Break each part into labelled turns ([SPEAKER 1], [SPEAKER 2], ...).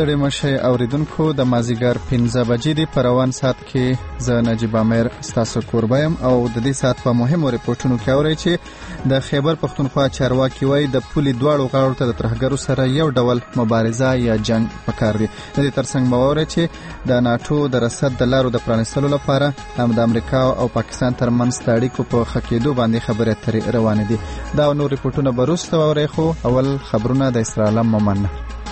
[SPEAKER 1] ستړي مشي اوریدونکو د مازیګر 15 بجې دی په روان سات کې زه نجیب امیر ستاسو کوربایم او د دې سات په مهمو ریپورتونو کې اورئ چې د خیبر پښتونخوا چارواکي وایي د پولي دواړو غاړو ته د ترهګرو سره یو ډول مبارزه یا جنگ پکار دی. د دې ترڅنګ به واورئ چې د ناتو د رسد د لارو د پرانیستلو لپاره هم د امریکا او پاکستان ترمنځ د اړیکو په ښه کېدو باندې خبرې اترې روانې دي. دا نور ریپورتونه به وروسته واورئ، خو اول خبرونه د اسرا عالم مومن.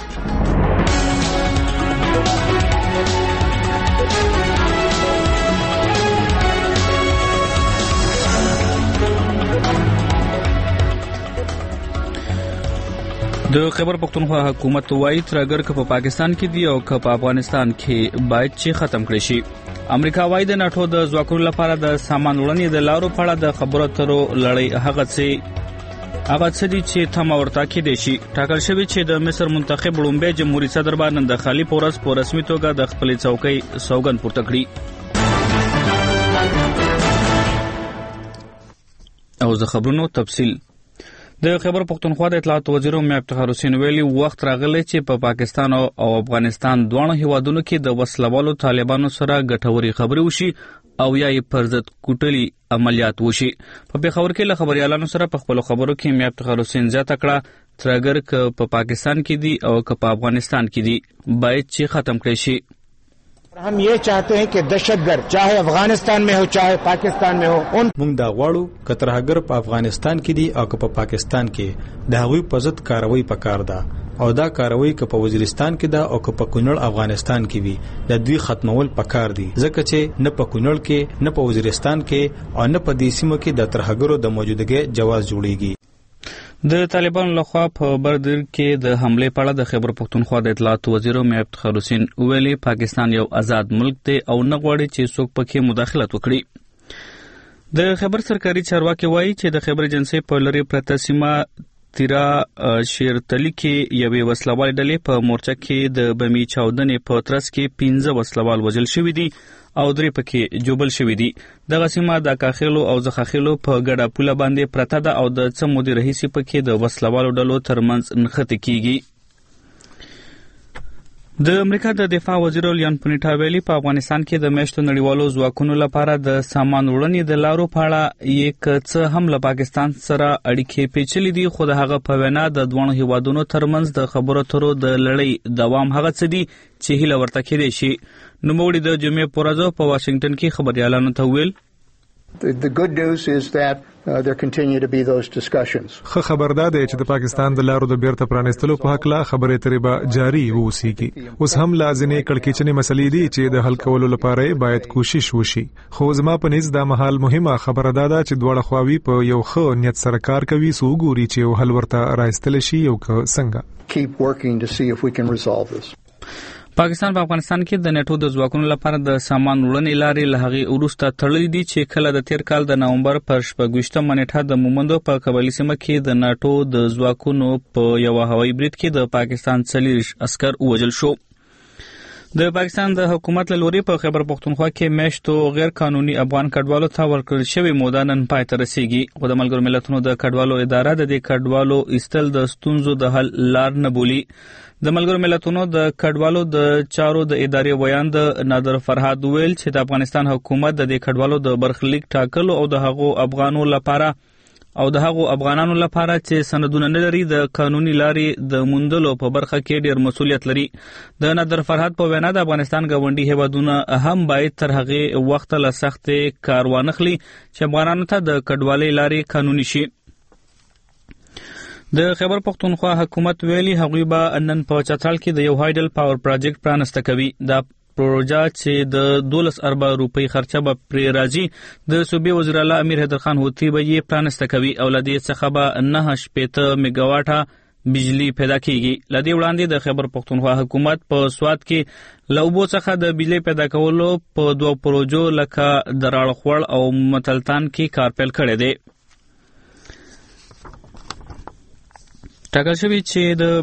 [SPEAKER 2] د خیبر پښتونخوا حکومت وایي ترهګر که په پاکستان کې دی او که په افغانستان کې باید چې ختم کړي شي. امریکا وایي د ناتو د ځواکونو لپاره د سامان وړاندې د لارو په اړه د خبرو اترو لړۍ هغه څه دي چې تم ورته کېدای شي. ټاکل شوی چې د مصر منتخب لومړی جمهوریت صدر باندې د خالی پورس په رسمي توګه د خپلې څوکۍ سوګند پورته کړي. او د خبرونو تفصیل. د خیبر پښتونخوا د اطلاعات وزیر ام افتخار حسین ویلي وخت راغلی چې په پاکستان او افغانستان دواړو هیوادونو کې د وسلوالو طالبانو سره ګټوري خبرې وشي او یا یې پر ضد کوټلي عملیات وشي. په پیښور کې له خبريالانو سره په خپل خبرو کې ام افتخار حسین زیاته کړه ترهګر که په پاکستان کې دي او که په افغانستان کې دي باید چې ختم کړي شي.
[SPEAKER 3] हम ये चाहते हैं कि दहशतगर्द चाहे अफगानिस्तान में हो चाहे पाकिस्तान में हो उन
[SPEAKER 4] موږ دا غواړو که ترهګر په افغانستان کې دي او که په پاکستان کې د هغوی په ضد کاروي پکار ده او دا کاروي که په وزیرستان کې ده او که په کونړ افغانستان کې وي د دوی ختمول پکار دي ځکه چې نه په کونړ کې نه په وزیرستان کې او نه په دې سیمو کې د ترهګرو د موجودګۍ جواز جوړیږي.
[SPEAKER 2] د طالبانو لخوا په بردر کې د حمله په اړه د خیبر پښتونخوا د اطلاعات وزیر ام افتخار حسین ویلي پاکستان یو آزاد ملک دی او نه غواړي چې څوک پکې مداخلت وکړي. د خیبر سرکاري چارواکي وایي چې د خیبر ایجنسۍ په لری پرته سیمه تیرا شیرتلی کې یوې وسلوال ډلې په مورچه کې د بمی چاودنې په ترڅ کې 15 وسلوال وژل شوي دي او 3 پکې جوبل شوي دي. دغه سیمه د کاخیلو او زخاخیلو په ګډه پوله باندې پرته ده او د څه مودې راهیسې پکې د وسلوالو ډلو ترمنځ نښتې کیږي. د امریکا د دفاع وزیر لیان پونیټا ویلي په افغانستان کې د میشتو نړیوالو ځواکونو لپاره د سامان وړاندې د لارو په اړه یک څه هم له پاکستان سره اړیکې پیچلې دي، خو د هغه په وینا د دوه هیوادونو ترمنځ د خبرو اترو د لړۍ دوام هغه څه دي چې هیله ورته کېدای شي. نوموړي د جمعې په ورځ په واشنگټن کې خبريالانو ته ویل
[SPEAKER 5] The good news is that there continue to be those discussions.
[SPEAKER 6] خو خبردار دی چې د پاکستان د لارو د بیرته پرانیستلو په حق لا خبرې ترې به جاری ووسیږي. اوس هم لازمي کړکېچنې مسلې دي چې د حل کولو لپاره باید کوشش وشي. خو زما په نس دا مهال مهمه خبره ده چې دواړه خواوی په یو ښه نیت سره کار کوي سو ګوري چې حل ورته راځتل شي او څنګه.
[SPEAKER 5] Keep working to see if we can resolve this.
[SPEAKER 2] پاکستان په افغانستان کې د نیټو د ځواکونو لپاره د سامان وړاندې لارې له هغې وروسته تړلې دي چې کله د تیر کال د نومبر پر 26 نیټه د مومندو په قبایلي سیمه کې د نیټو د ځواکونو په یو هوایي برید کې د پاکستان 40 عسكر وژل شو. د پاکستان د حکومت له لوري په خیبر پښتونخوا کې میشتو غیر قانوني افغان کډوالو ته ورکړل شوی موده نن پای ته رسیږي. خو د ملګرو ملتونو د کډوالو اداره د دې کډوالو ایستل د ستونزو د حل لار نه بولي. د ملګرو ملتونو د کډوالو د چارو د ادارې ویان د نادر فرهاد ویل چې د افغانستان حکومت د دې کډوالو د برخلیک ټاکلو او د هغو افغانانو لپاره چې سندونه نه لري د قانوني لارې د موندلو په برخه کې ډیر مسؤلیت لري. د نادر فرهاد په وینا د افغانستان ګاونډي هیوادونه هم باید تر هغه وخت له سخت کار وانخلي چې افغانانو ته د کډوالۍ لارې قانوني شي. د خیبر پښتونخوا حکومت ویلي هغوی به نن په چترال کې د یو هایډل پاور پروجیکټ پرانسته کوي. دا پروژه چې د 12 اربه روپۍ خرچه به پرې راځي د صوبې وزیر اعلی امیر حیدر خان هوتي به یې پرانسته کوي او له دې څخه به 9 میگاواټه بجلی پیدا کیږي. له دې وړاندې د خیبر پښتونخوا حکومت په سواد کې له اوبو څخه د بجلی پیدا کولو په 2 پروژو لکه د راړخوړ او متلتان کې کار پیل کړی دی. ټاکل شوی چې د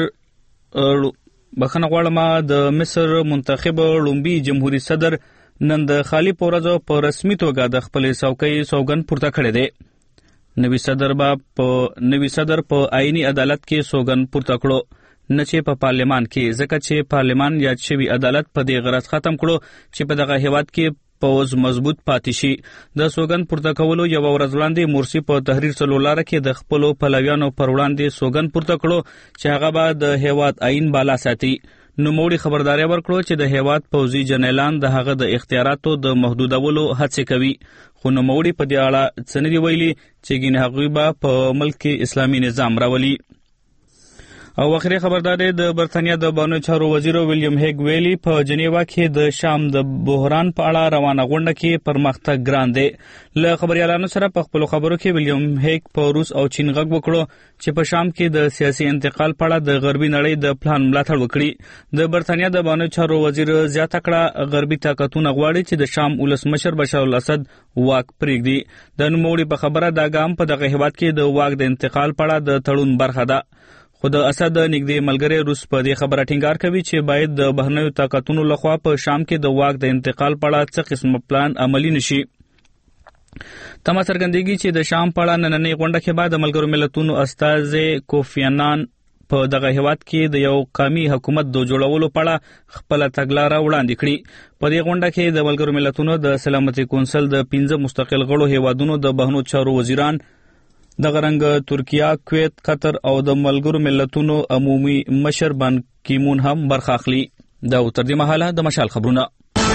[SPEAKER 2] مصر منتخب لومبي جمهوریت صدر نن د خالی پورزو په رسمي توګه د خپل څوکۍ سوګند پورته کړی دی. نوی صدر په آئینی عدالت کې سوګند پورته کړو. نه چې په پارلمان کې، ځکه چې پارلمان یاد شوی عدالت په دې غرض ختم کړو چې په دغه هیواد کې پوز مضبوط پاتې شي. د سوګند پورته کولو یو ورځ وړاندې مورسی په تحریر څلولاره کې د خپل پلویانو پر وړاندې سوګند پورته کړو چې هغه به د هیواد آئین بالا ساتي. نوموړي خبرداري ورکړه چې د هیواد پوځي جنرالان د هغه د اختیاراتو د محدودولو هڅه کوي، خو نوموړي په دې اړه څه نه دي ویلي چې ګینه هغوی به په ملک کې اسلامي نظام راولي. او اخري خبرداري د برتانیا د بانو چارو وزیر ویلیام هیګ ویلي په جنیوا کې د شام د بحران په اړه روانه غونډه کې پرمختګ ګران دی. له خبريالانو سره په خپل خبرو کې ویلیام هیګ په روس او چین غږ وکړو چې په شام کې د سیاسي انتقال په اړه د غربي نړۍ د پلان ملاتړ وکړي. د برتانیا د بانو چارو وزیر زیاته کړه غربي طاقتونه غواړي چې د شام ولسمشر بشار الاسد واک پرېږدي. د نوموړي په خبره دا ګام په دغه هیواد کې د واک د انتقال په اړه د تړون برخه ده. خو د اسد نږدې ملګری روس په دې خبره ټینګار کوي چې باید د بهرنیو طاقتونو لخوا په شام کې د واک د انتقال په اړه څه قسم پلان عملی نشي. تمه څرګندېږي چې د شام په اړه نننۍ غونډه کې بعد د ملګرو ملتونو استازي کوفی عنان په دغه هیواد کې د یو قومي حکومت د جوړولو په اړه خپل تګلاره وړاندې کړي. په دې غونډه کې د ملګرو ملتونو د سلامتي کونسل د 15 مستقل غړو هیوادونو د بهرنیو چارو وزیران دغه رنګ ترکیه، کویت، قطر او د ملګرو ملتونو عمومي مشر بان کی مون هم برخه اخلي. دا تر دې مهاله د مشال خبرونه.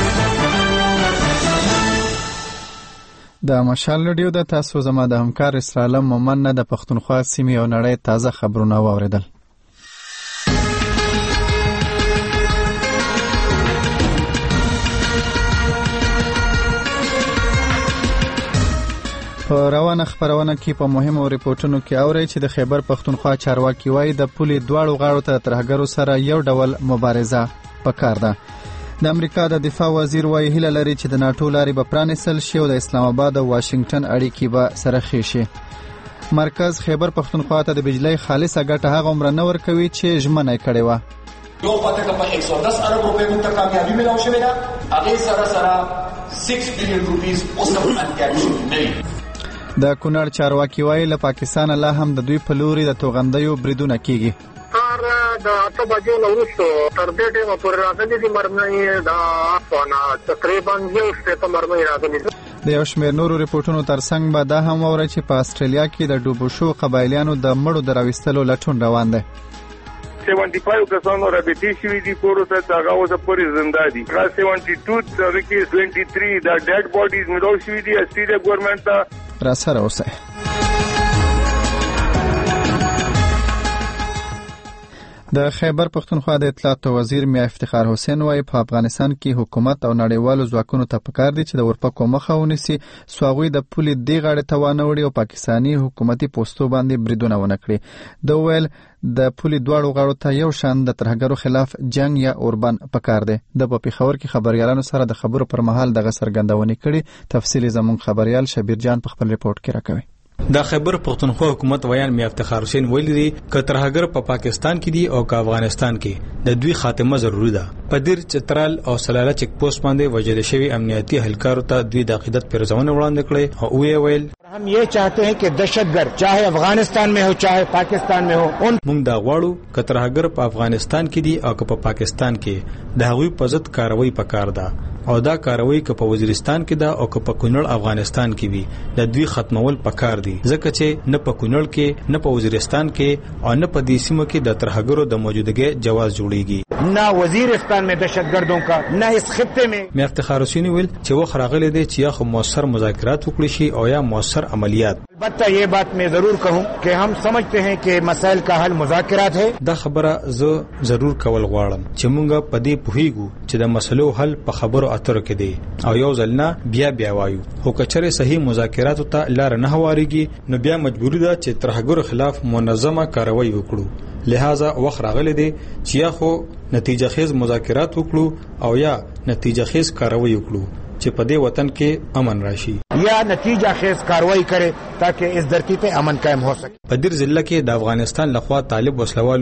[SPEAKER 1] د مشال رادیو د تاسو زما د همکار اسرائیل مومن د پښتونخوا سیمې او نړۍ تازه خبرونه واوریدل. په روانه خبرونه کې په مهمو ریپورتونو کې اوري چې د خیبر پښتونخوا چارواکي وایي د پولي دواړو غاړو ته ترهګرو سره یو ډول مبارزه پکار ده. د امریکا د دفاع وزیر وایي هیله لري چې د ناتو لارې به پرانیستل شي او د اسلام آباد او واشنگټن اړیکې به سره ښې شي. مرکز خیبر پښتونخوا ته د بجلی خالصه ګټه هغه عمر نه ورکوي چې ژمنه یې کړې وه.
[SPEAKER 7] یو پته په 110 ارب روپے مو کامیابی ملاو شوې ده، هغه سره 6 بلین روپیز اوس هم انکارشن نه.
[SPEAKER 1] د کونړ چارواکي وایي له پاکستان لا هم د دوی په لوري د توغندیو بریدونه کیږي.
[SPEAKER 8] د 8 بجو وروسته تر دې ټیمه پورې راغلي دي مرمۍ د افغان تقریبا یو شپه مرمۍ راغلي.
[SPEAKER 1] د یو شمېر نورو ریپورتونو ترڅنګ به دا هم واورئ چې په استرالیا کې د ډوبو شو قبایلیانو د مړو د راوستلو لټون روان دی.
[SPEAKER 9] 75 کسانو رابطې شوي دي کورو ته، هغه اوس پورې زنده دي. 72 هغه کې 23 د ډیډ باډیز ملاو شوي دي. استرالیا ګورنمنت ته
[SPEAKER 1] را سره اوسئ. د خیبر پښتونخوا د اطلاعاتو وزیر میا افتخار حسین وایي په افغانستان کې حکومت او نړیوالو ځواکونو ته پکار دي چې د ورپکو مخه ونیسي څو هغوی د پولې دې غاړې ته وانه وړي او پاکستاني حکومتي پوستو باندې بریدونه ونه کړي. د ویل د پولې دواړو غاړو ته یو شان د ترهګرو خلاف جنگ یا اوربان پکار دی. د په پیښور کې خبريالانو سره د خبرو پر مهال دغه څرګندونې کړي. تفصیل زموږ خبريال شبیر جان په خپل ریپورت کې راکوي.
[SPEAKER 4] د خیبر پښتونخوا حکومت ویان میا افتخار حسین ویلي دي چې ترهګر په پاکستان کې دي او په افغانستان کې د دوی خاتمه ضروری ده. په دیر چترال او سلاله چک پوسټ باندې وجل شوی امنیتي اهلکارو ته دوی د عقیدت پیرزونه وړاندې کړي او ویل
[SPEAKER 3] हम ये चाहते हैं कि दहशतगर्द चाहे अफगानिस्तान में हो चाहे पाकिस्तान में हो
[SPEAKER 4] موږ دا غواړو چې ترهګر په افغانستان کې دي او په پاکستان کې د هغوی په ضد کاروي پکار ده او دا کاروي که په وزیرستان کې ده او که په کونړ افغانستان کې وي د دوی ختمول پکار دي ځکه چې نه په کونړ کې نه په وزیرستان کې او نه په دې سیمه کې د ترهګرو د موجودګۍ جواز جوړیږي.
[SPEAKER 3] نه وزیرستان में दहशतगर्दों का نه اس خطے में.
[SPEAKER 4] میا افتخار حسین ویل چې وخت راغلی دی چې یا خو موثر مذاکرات وکړي شي او یا موثر عملیات.
[SPEAKER 3] البته یہ بات میں ضرور کہوں کہ ہم سمجھتے ہیں کہ مسائل کا حل مذاکرات ہے.
[SPEAKER 4] دا خبره زه ضرور کول غواړم چې موږ په دې پوهیږو چې د مسلو حل په خبرو اترو کې دی او یو ځل نه بیا وایو خو کچره صحیح مذاکرات ته لار نه هواريږي نو بیا مجبوری ده چې ترهګر خلاف منظمه کاروایی وکړو. لہذا وخت راغلی دی چې یا خو نتیجه خیز مذاکرات وکړو او یا نتیجه خیز کاروایی وکړو چې په دې وطن کې امن راشي
[SPEAKER 3] یا نتیجه خیز کاروائی کرے تاکہ اس دھرتی پہ امن قائم ہو سکے.
[SPEAKER 4] په دیر ضلع کې د افغانستان لخوا طالب وسلوالو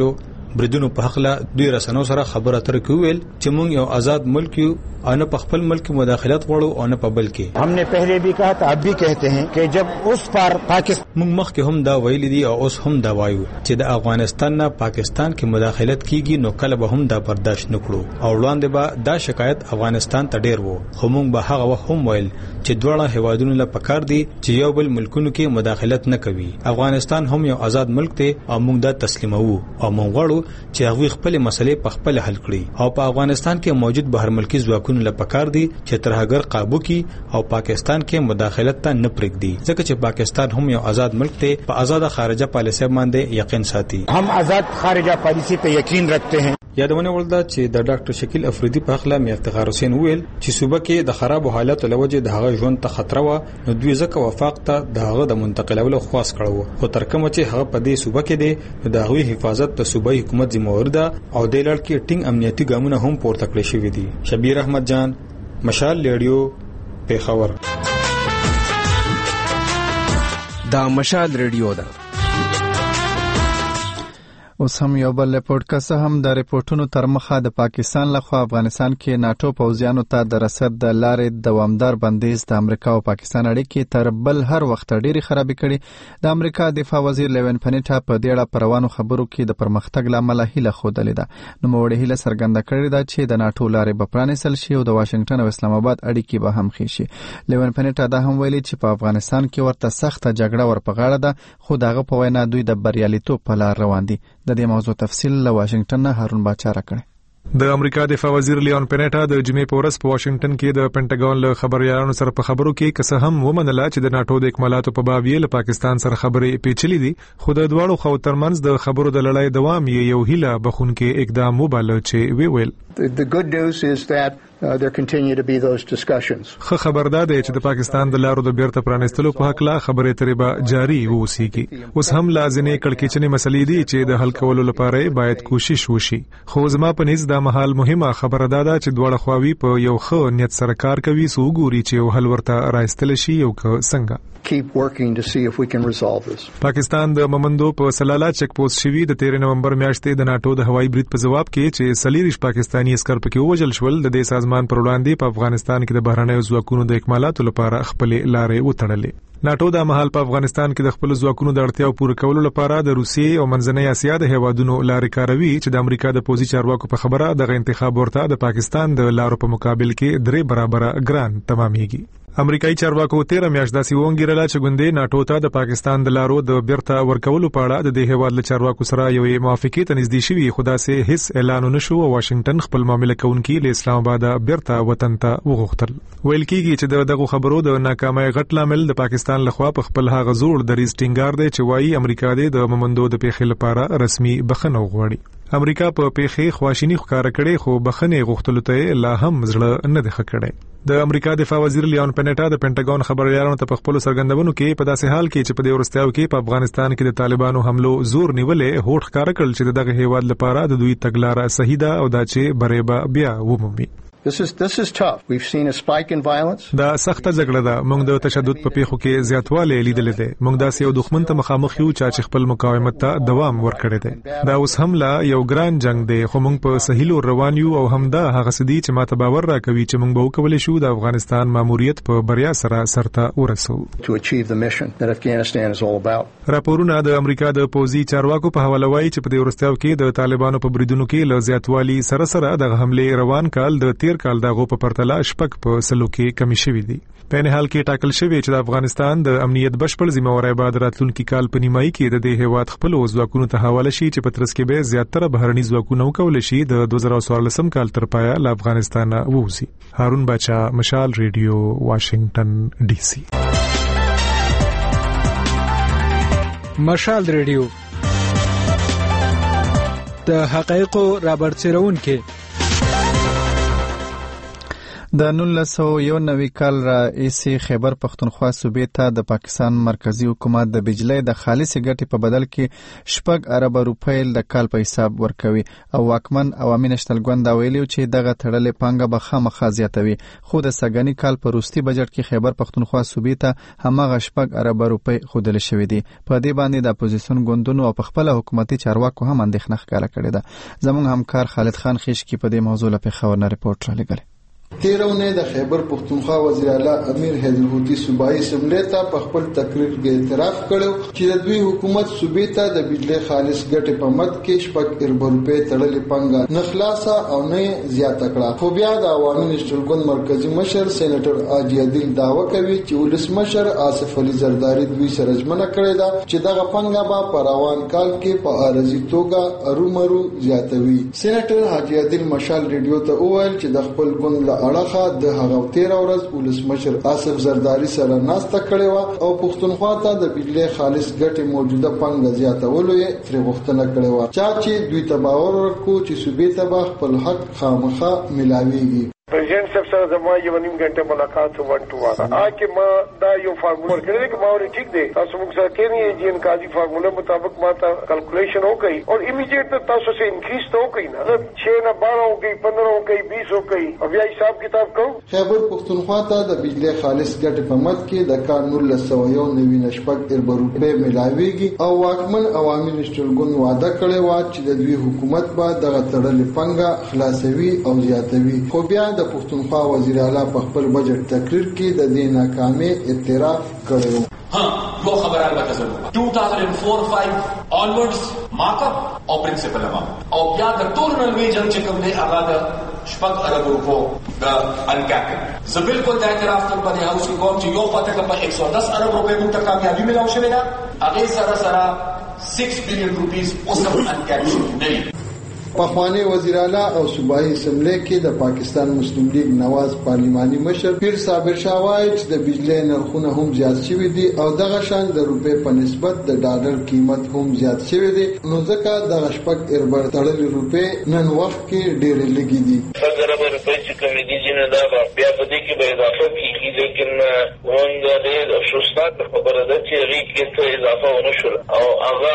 [SPEAKER 4] بریدونو په حق له دوی رسنو سره خبره تر کویل چې موږ یو آزاد ملک یو او نه په خپل ملک مداخلت غواړو او نه په بل کې.
[SPEAKER 3] हमने पहले भी कहा था अब भी कहते हैं कि जब उस पार पाकिस्तान
[SPEAKER 4] موږ مخکې هم دا ویل دي او اوس هم دا وایو چې د افغانستان نه پاکستان کې مداخلت کیږي نو کله به هم دا برداشت نکړو او وړاندې به دا شکایت افغانستان ته ډیر وو خو موږ به هغه هم ویل چې دواړه هیوادونو له پکار دي چې یو بل ملکونو کې مداخلت نه کوي. افغانستان هم یو آزاد ملک دی او موږ دا تسلیمو او موږ غواړو چې هغه خپل مسلې په خپل حل کړي او په افغانستان کې موجود بهر ملکی ځواکونو له پکار دي چې تر هغه قابو کړي او پاکستان کې مداخلت ته نه پرېږدي ځکه چې پاکستان هم یو آزاد ملک دی په آزاد خارجه پالیسي باندې یقین ساتي.
[SPEAKER 3] हम आजाद خارجه پالیسی पे یقین رکھتے ہیں.
[SPEAKER 4] یادونه ولدا چې د ډاکټر شکیل افریدي په خلا مې افتخار حسین ویل چې صوبه کې د خراب حالت لوجه د هغه ژوند ته خطر و نو دوی ځکه وفاق ته د هغه د منتقلولو خواست کړو خو تر کومه چې هغه په دې صوبه کې دی د هغه حفاظت د صوبایي حکومت ذمہوار ده او د لړ کې ټینګ امنیتي ګامونه هم پورته کړی شوی دي. شبیر احمد جان مشال ریډیو پیښور.
[SPEAKER 10] دا مشال ریډیو ده.
[SPEAKER 1] اوس هم یو بل ریپورت کسه هم د ریپورتونو تر مخه د پاکستان لخوا افغانستان کې ناتو پوځیانو ته د رسد د لارې دوامدار بندیز د امریکا او پاکستان اړیکې تر بل هر وخت ډېری خرابې کړي. د امریکا دفاع وزیر لیون پنیټا په دې اړه پروانو خبرو کې د پرمختګ لامل هیله خوده لیده. نو موړې هیله څرګنده کړې ده چې د ناتو لارې به پرانیستل شي او د واشنگټن او اسلام آباد اړیکې به هم ښې شي. لیون پنیټا دا هم ویلي چې په افغانستان کې ورته سخته جګړه ورپغاړه ده خو دغه په وینا دوی د بریالیتوب په لار روان دي. د دې موضوع تفصیل له واشنگټن نه هارون باچا راکړي.
[SPEAKER 6] د امریکا دفاع وزیر لیون پنیټا د جمعې په ورځ په واشنگټن کې د پینټاګون له خبريالانو سره په خبرو کې کسه هم ومنله چې د ناتو د اکمالاتو په باب یې له پاکستان سره خبرې پیچلې دي خو د دواړو خو ترمنځ د خبرو د لړۍ دوام یو هیله بخونکې اقدام وباله چې ویل
[SPEAKER 5] The good news is that there continue to be those discussions.
[SPEAKER 6] خو خبردار دی چې د پاکستان د لارو د بیرته پرانستلو په حق لا خبرې ترې به جاری ووسیږي. اوس هم لازمي کړکېچنې مسلې دي چې د حل کولو لپاره باید کوشش وشي. خو زما په نس دا مهال مهمه خبره ده چې دواړه خواوی په یو ښه نیت سره کار کوي سو ګوري چې یو حل ورته راستل شي او څنګه
[SPEAKER 5] keep working to see if we can resolve this.
[SPEAKER 6] پاکستان د ممندو په سلالا چک پوسټ شوی د 13 نومبر میاشتې د ناتو د هوایي برید په جواب کې چې سلیریش پاکستانی عسكر پکې وژل شول د دې سازمان پر وړاندې په افغانستان کې د بهرنیو ځواکونو د اکمالاتو لپاره خپل لارې وتړلې. ناتو د مهال په افغانستان کې د خپل ځواکونو د اړتیاو پوره کولو لپاره د روسیې او منځنۍ اسیا د هیوادونو لارې کاروي چې د امریکا د پوزي چارواکو په خبره د انتخاب ورته د پاکستان د لارو په مقابل کې 3 برابر ګران تمامېږي. امریکایي چارواکو 13 میاشتې داسې وونګیرله چې ګوندې ناتو ته د پاکستان د لارو د بیرته ورکولو په اړه د دې هیواد له چارواکو سره یوې موافقې ته نږدې شوي خو داسې هیڅ اعلان نشو او واشنگټن خپل معاملې کوونکي له اسلام آباد بیرته وطن ته وغوښتل. ویل کېږي چې دغه خبرو د ناکامۍ غټ لامل د پاکستان لخوا په خپل هغه زوړ دریځ ټینګار دی چې وایي امریکا د ممندو د پیښې لپاره رسمي بخښنه وغواړي. امریکا په پیښې خواشینی ښکار کړي خو بخښنې غوښتلو ته لا هم زړه نه دی ښه کړی. د امریکا دفاع وزیر لیون پنیټا د پینټاګون خبريالانو ته په خپل سرګندونو کې په داسې حال کې چې په دې ورستیاو کې په افغانستان کې د طالبانو حملو زور نیولې هوټ ښکار کړل چې دغه هیواد لپاره د دوی تګلارې صحیح ده او دا چې بریبا بیا ومومي.
[SPEAKER 5] This is tough. We've seen a spike in violence.
[SPEAKER 6] دا سخته جګړه ده. موږ د تشدد په پیښو کې زیاتوالی لیدل دي. موږ داسې یو دښمن ته مخامخ یو چې خپل مقاومت ته دوام ورکړي دي. دا اوس هم لا یو ګران جنگ دی خو موږ په صحیح لور روان یو او هم دا هغه سدي چې ماته باور راکوي چې موږ به وکولای شو د افغانستان ماموریت په بریا سره سرته ورسو.
[SPEAKER 5] To achieve the mission that Afghanistan is all about.
[SPEAKER 6] راپورونه د امریکا د پوزي چارواکو په حواله وایي چې په دې ورستیاو کې د طالبانو په بریدونو کې له زیاتوالی سره د حمله روان کال د 13 کال دغه په پرتله شپږ په سلو کې کمی شوې دي. په نه حال کې ټاکل شوی چې د افغانستان د امنیت بشپړ ذمہواری بعد راتلونکي کال په نیمایي کې د دې هیواد خپل ځواکونو ته حواله شي چې په ترڅ کې به زیاتره بهرني ځواکونه وکول شي د 2014 کال تر پایه له افغانستان ووزي. هارون باچا مشال ریډیو واشنگټن ډي سي.
[SPEAKER 10] مشال ریډیو د حقایقو رابرسېرون کې
[SPEAKER 1] د 1991 کال رئیس خیبر پختونخوا صوبې ته د پاکستان مرکزی حکومت د بجلی د خالصې ګټې په بدل کې 6 ارب روپۍ د کال په حساب ورکوي او واکمن عوامي نشنل ګوند ویلي چې دغه تړلې پانګه به خامخا زیاتوي، خو د سګنی کال په وروستي بجټ کې خیبر پختونخوا صوبې ته هماغه 6 ارب روپۍ ښودل شوې دي. په دې باندې د اپوزیسیون ګوندونو او په خپل حکومتي چارواکو هم اندېښنه ښکاره کړې ده. زموږ همکار خالد خان خیشکی په دې موضوع لپاره خبرنه رپورټ را لګل.
[SPEAKER 11] تیرونه د خیبر پختونخوا وزیر اعلی امیر حیدر هوتی صوبایي اسمبلی ته په خپل تقریر کې اعتراف کړو چې د دوی حکومت صوبې ته د بجلی خالص ګټې په مد کې 6 ارب روپۍ تړلې پانګه نه خلاصه او نه زیاته کړه. خو بیا د عوامي نشنل ګوند مرکزی مشر سېنیټر حاجي عادل دعوه کوي چې ولسمشر آصف علي زرداری دوی سره ژمنه کړې ده چې دغه پانګه به په روان کال کې په عارضي توګه ارومرو زیاتوي. سېنیټر حاجي عادل مشال ریډیو ته وویل چې د خپل ګوند اړخه د هغه 13 ورځ ولسمشر آصف زرداری سره ناسته کړې و او پښتونخوا ته د بجلی خالص ګټې موجوده پانګه زیاتولو یې ترې غوښتنه کړې و، چې دوی ته باور ورکړو چې صوبې ته به خپل حق خامخا ملاويږي.
[SPEAKER 8] پریزیڈنٹ صاحب سره زما یو نیم غنټه ملاقات ون ټو والا آکه ما دا یو فارمولا کړی چې ما ورته ټیک دی تاسو موږ سره کې نه جی ان قاضي فارمولا مطابق ما ته کیلکولیشن ہو گئی اور امیډیټ تاسو سے انکریز تو ہو گئی نا 6 نه 12 ہو گئی 15 ہو گئی 20 ہو گئی اب یا حساب کتاب کو.
[SPEAKER 11] خیبر پختونخوا ته د بجلی خالص ګټې په مد کې د کال 1991 ارب روپۍ ملاويږي او واکمن عوامي نشنل ګوند وعده کړې و چې د دوی حکومت به دغه تړلې پانګه خلاصوي او زیاتوي. خو بیا د پښتونخوا وزیر اعلی په خپل بجټ تقریر کې د دې ناکامۍ اعتراف کړو.
[SPEAKER 7] یو خبر البته ضرور 2004-5 onwards markup او پرنسپل اماونت او بیا د ټولنل ویجن چې کوم دی هغه د 6 ارب روپو د انکاپ زه بالکل د اعتراف کوم په هاوس کې کوم چې یو پته په 110 ارب روپے موږ ته کامیابی ملاو شوې ده هغه سره 6 بلین روپیز اوس هم انکاپ شوی نه.
[SPEAKER 11] پخوانی وزیر اعلی او صوبایي اسمبلی کې د پاکستان مسلم لیگ نواز پارلیماني مشر پیر صابر شاه وایي چې د بجلی نرخونه هم زیات شوي دي او دغه شان د روپۍ په نسبت د ډالر قیمت هم زیات شوی دی، نو ځکه د 6 ارب تړلې روپۍ نن وخت کې ډېرې لګې دي.
[SPEAKER 12] 6 ارب روپۍ چې کومې دي چې دا بیا په دې کې به اضافه کیږي، لیکن موږ د افسوسناک خبره ده چې هغې کې څه اضافه ونه شوله او هغه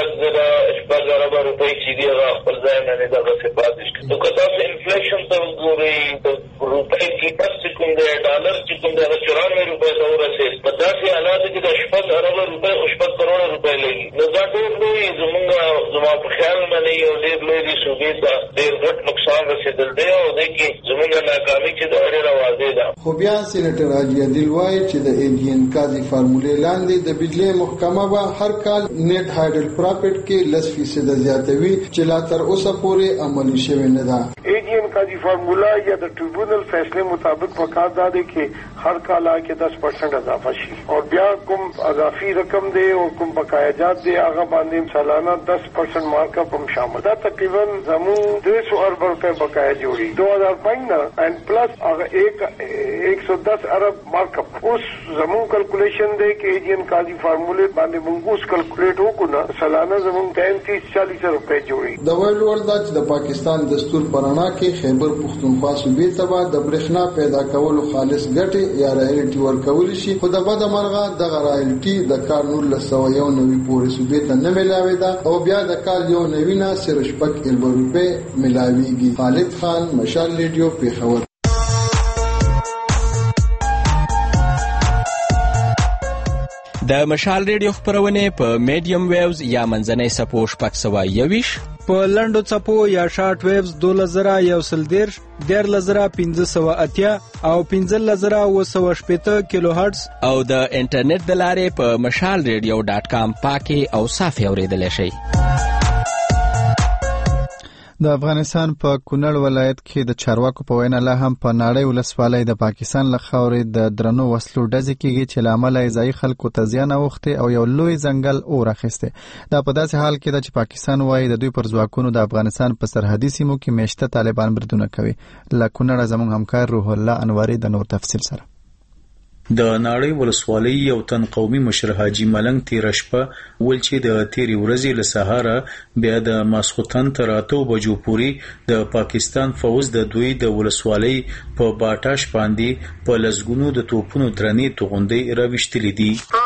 [SPEAKER 12] 6 ارب روپۍ چې دي هغه خپل ځای نه دغه څه پاتې شي. نو که تاسو انفلیشن ته وګورئ د روپۍ قیمت چې کوم دی ډالر چې کوم دی هغه 94 روپۍ ته ورسېد په داسې حالاتو کې د 6 ارب روپۍ او 6 کروړه روپۍ لګي، نو دا ډېر لوی زما په خیال باندې یو ډېر لوی دی صوبې ته ډېر غټ نقصان رسېدل دی او دې کې زموږ ناکامي چې دا ډېره واضح ده.
[SPEAKER 11] خو بیا سېنیټر حاجي عادل وایي چې د اے جی ان قاضي فارمولې لاندې د بجلی محکمه به هر کال نیټ هایډل پراپرټ کې 10% زیاتوي چې لا تر اوسه پورې عملی شوی نه ده.
[SPEAKER 8] اے جی ان قاضي فارمولا یا د ټریبونل فیصله مطابق پکار دا دی چې هر کال کې 10% اضافه شي او بیا کوم اضافي رقم دی او کوم بقایا جات دی هغه باندې سالانه 10% مارکاپ هم شامل ده. تقریبا زمو 200 ارب روپے بقایا جوړي 2005 نه ان پلس هغه 110 ارب مارکاپ اوس زمو کیلکولیشن دی کې اے جی ان قاضي فارموله باندې موږ اوس کیلکولیټ وکړو سالانه زمو 33-40 روپے جوړي.
[SPEAKER 11] د ویل ورته چې د پاکستان دستور پرانا کې خیبر پختونخوا صوبې ته به د برېښنا پیدا کولو خالص ګټې یا رایلټي ورکول شي، خو د بده مرغه دغه رایلټي د کال 1991 پورې صوبې ته نه ملاوي ده او بیا د کال 1990 نه صرف 6 ارب روپۍ ملاويږي. خالد خان مشال ریډیو پیښور.
[SPEAKER 13] د مشال ریډیو خبرونه په میډیم ویوز یا منځنۍ سپو 621
[SPEAKER 10] په لنډو چپو یا شارټ ویوز 2110 14580 او 15980 کیلو هرتز
[SPEAKER 13] او د انټرنیټ د لارې په mashalradio.com پاکي او صافي اوریدل شي.
[SPEAKER 1] د افغانستان په کونړ ولایت کې د چارواکو په وینا لا هم په ناړۍ ولسوالۍ د پاکستان له خاورې د درنو وسلو ډزې کېږي چې له امله یې ځایي خلکو ته زیان اوښتی او یو لوی ځنګل اور اخیستی. دا په داسې حال کې ده چې پاکستان وایي د دوی پر ځواکونو د افغانستان په سرحدي سیمو کې میشته طالبان بریدونه کوي. له کونړه زموږ همکار روح الله انواري د نور تفصیل سره.
[SPEAKER 14] د ناړۍ ولسوالۍ یو تن قومي مشر حاجی ملنګ تیر شپه ول چې د تیری ورځې له سهاره بیا د ماسختن تر 8 بجو پورې د پاکستان فوز د دوی د ولسوالۍ په باټاش باندې په لزګونو د توپونو درنې توغندې راوښتلې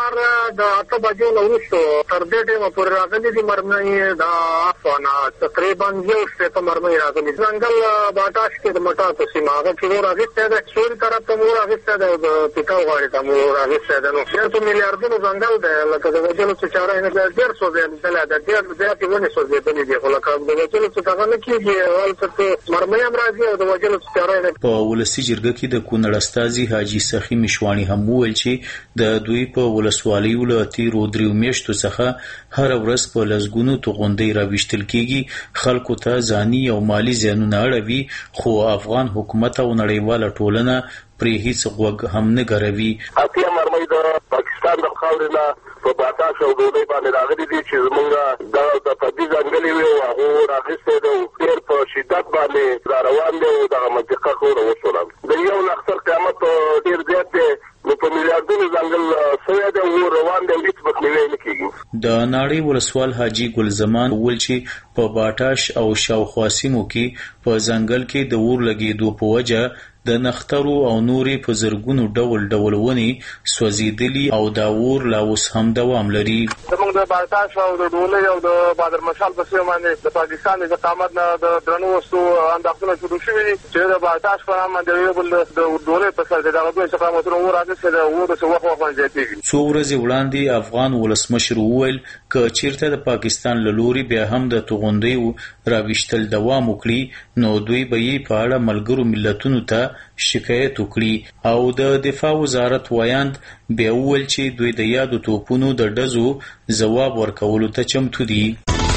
[SPEAKER 14] دي
[SPEAKER 15] د 8 بجو وروسته تر دې ټیمه پورې راغلي دي مرمۍ د افغان تقریبا یو شپه مرمۍ راغلي ځنګل باټاش کې د مټا سیمه هغه چې راغسته ده سوري طرف ته راغسته ده پټاو غاړي ته راغسته ده نو 100 میلیارډونو ځنګل ده لکه د وجلو څه چاره نه ده 150 ځله ده ډېر زیاتې ونې سوځي دي خو لکه د وجلو څه څنګه نه کیږي ولته مرمۍ هم راځي او د وجلو څه چاره نه
[SPEAKER 14] په ولسی جرګه کې د کونړ استازي حاجی سخی مشوانی هم ویل چې د دوی په ولسوالۍ ولایتي رودریو میشتو څخه هر ورځ په لزګونو توغندې راوښتل کیږي خلکو ته ځاني او مالی زیانونه اړوي خو افغان حکومت او نړیواله ټولنه پرې هیڅ غوږ هم نه ګروي.
[SPEAKER 9] اتیا مرمۍ د پاکستان د خاورې نه په باټاش او ډوډۍ باندې راغلي دي چې زمونږ د طبي ځنګلې وي او هغه راغستې ده ډېر په شدت باندې را روان دی او دغه منطقه خو وشوله د یو لښکر قیامت ډېر زیات دی نو په میلیارډونو ځنګل سوی دی او روان دی هېڅ مخنیوی نه کېږي.
[SPEAKER 14] د ناړۍ ولسوال حاجي ګل زمان ویل چې په باټاش او شاوخوا سیمو کې په ځنګل کې د اور لګېدو په وجه د نخترو او نورې په زرګونو ډول ونې سوځېدلي او دا اور لا اوس هم دوام لري.
[SPEAKER 15] زموږ د باټاش او د ډولۍ او د بادر مشال په سیمه باندې د پاکستان د اقامت نه د درنو وسو انداختونه شروع شوي دي چې د باټاش په نامه د یو بل د ډولۍ په سر دغه دوه اقامتونه اور راځي د اور څه وخت باندې.
[SPEAKER 14] څو ورځې وړاندې افغان ولسمشر وویل که چیرته د پاکستان له لوري بیا هم د توغندۍ راوښتل دوام وکړي نو دوی به یې په اړه ملګرو ملتونو ته شکایت وکړي او د دفاع وزارت وایاند بیا وویل چې دوی د یادو توپونو د ډزو ځواب ورکولو ته چمتو دي.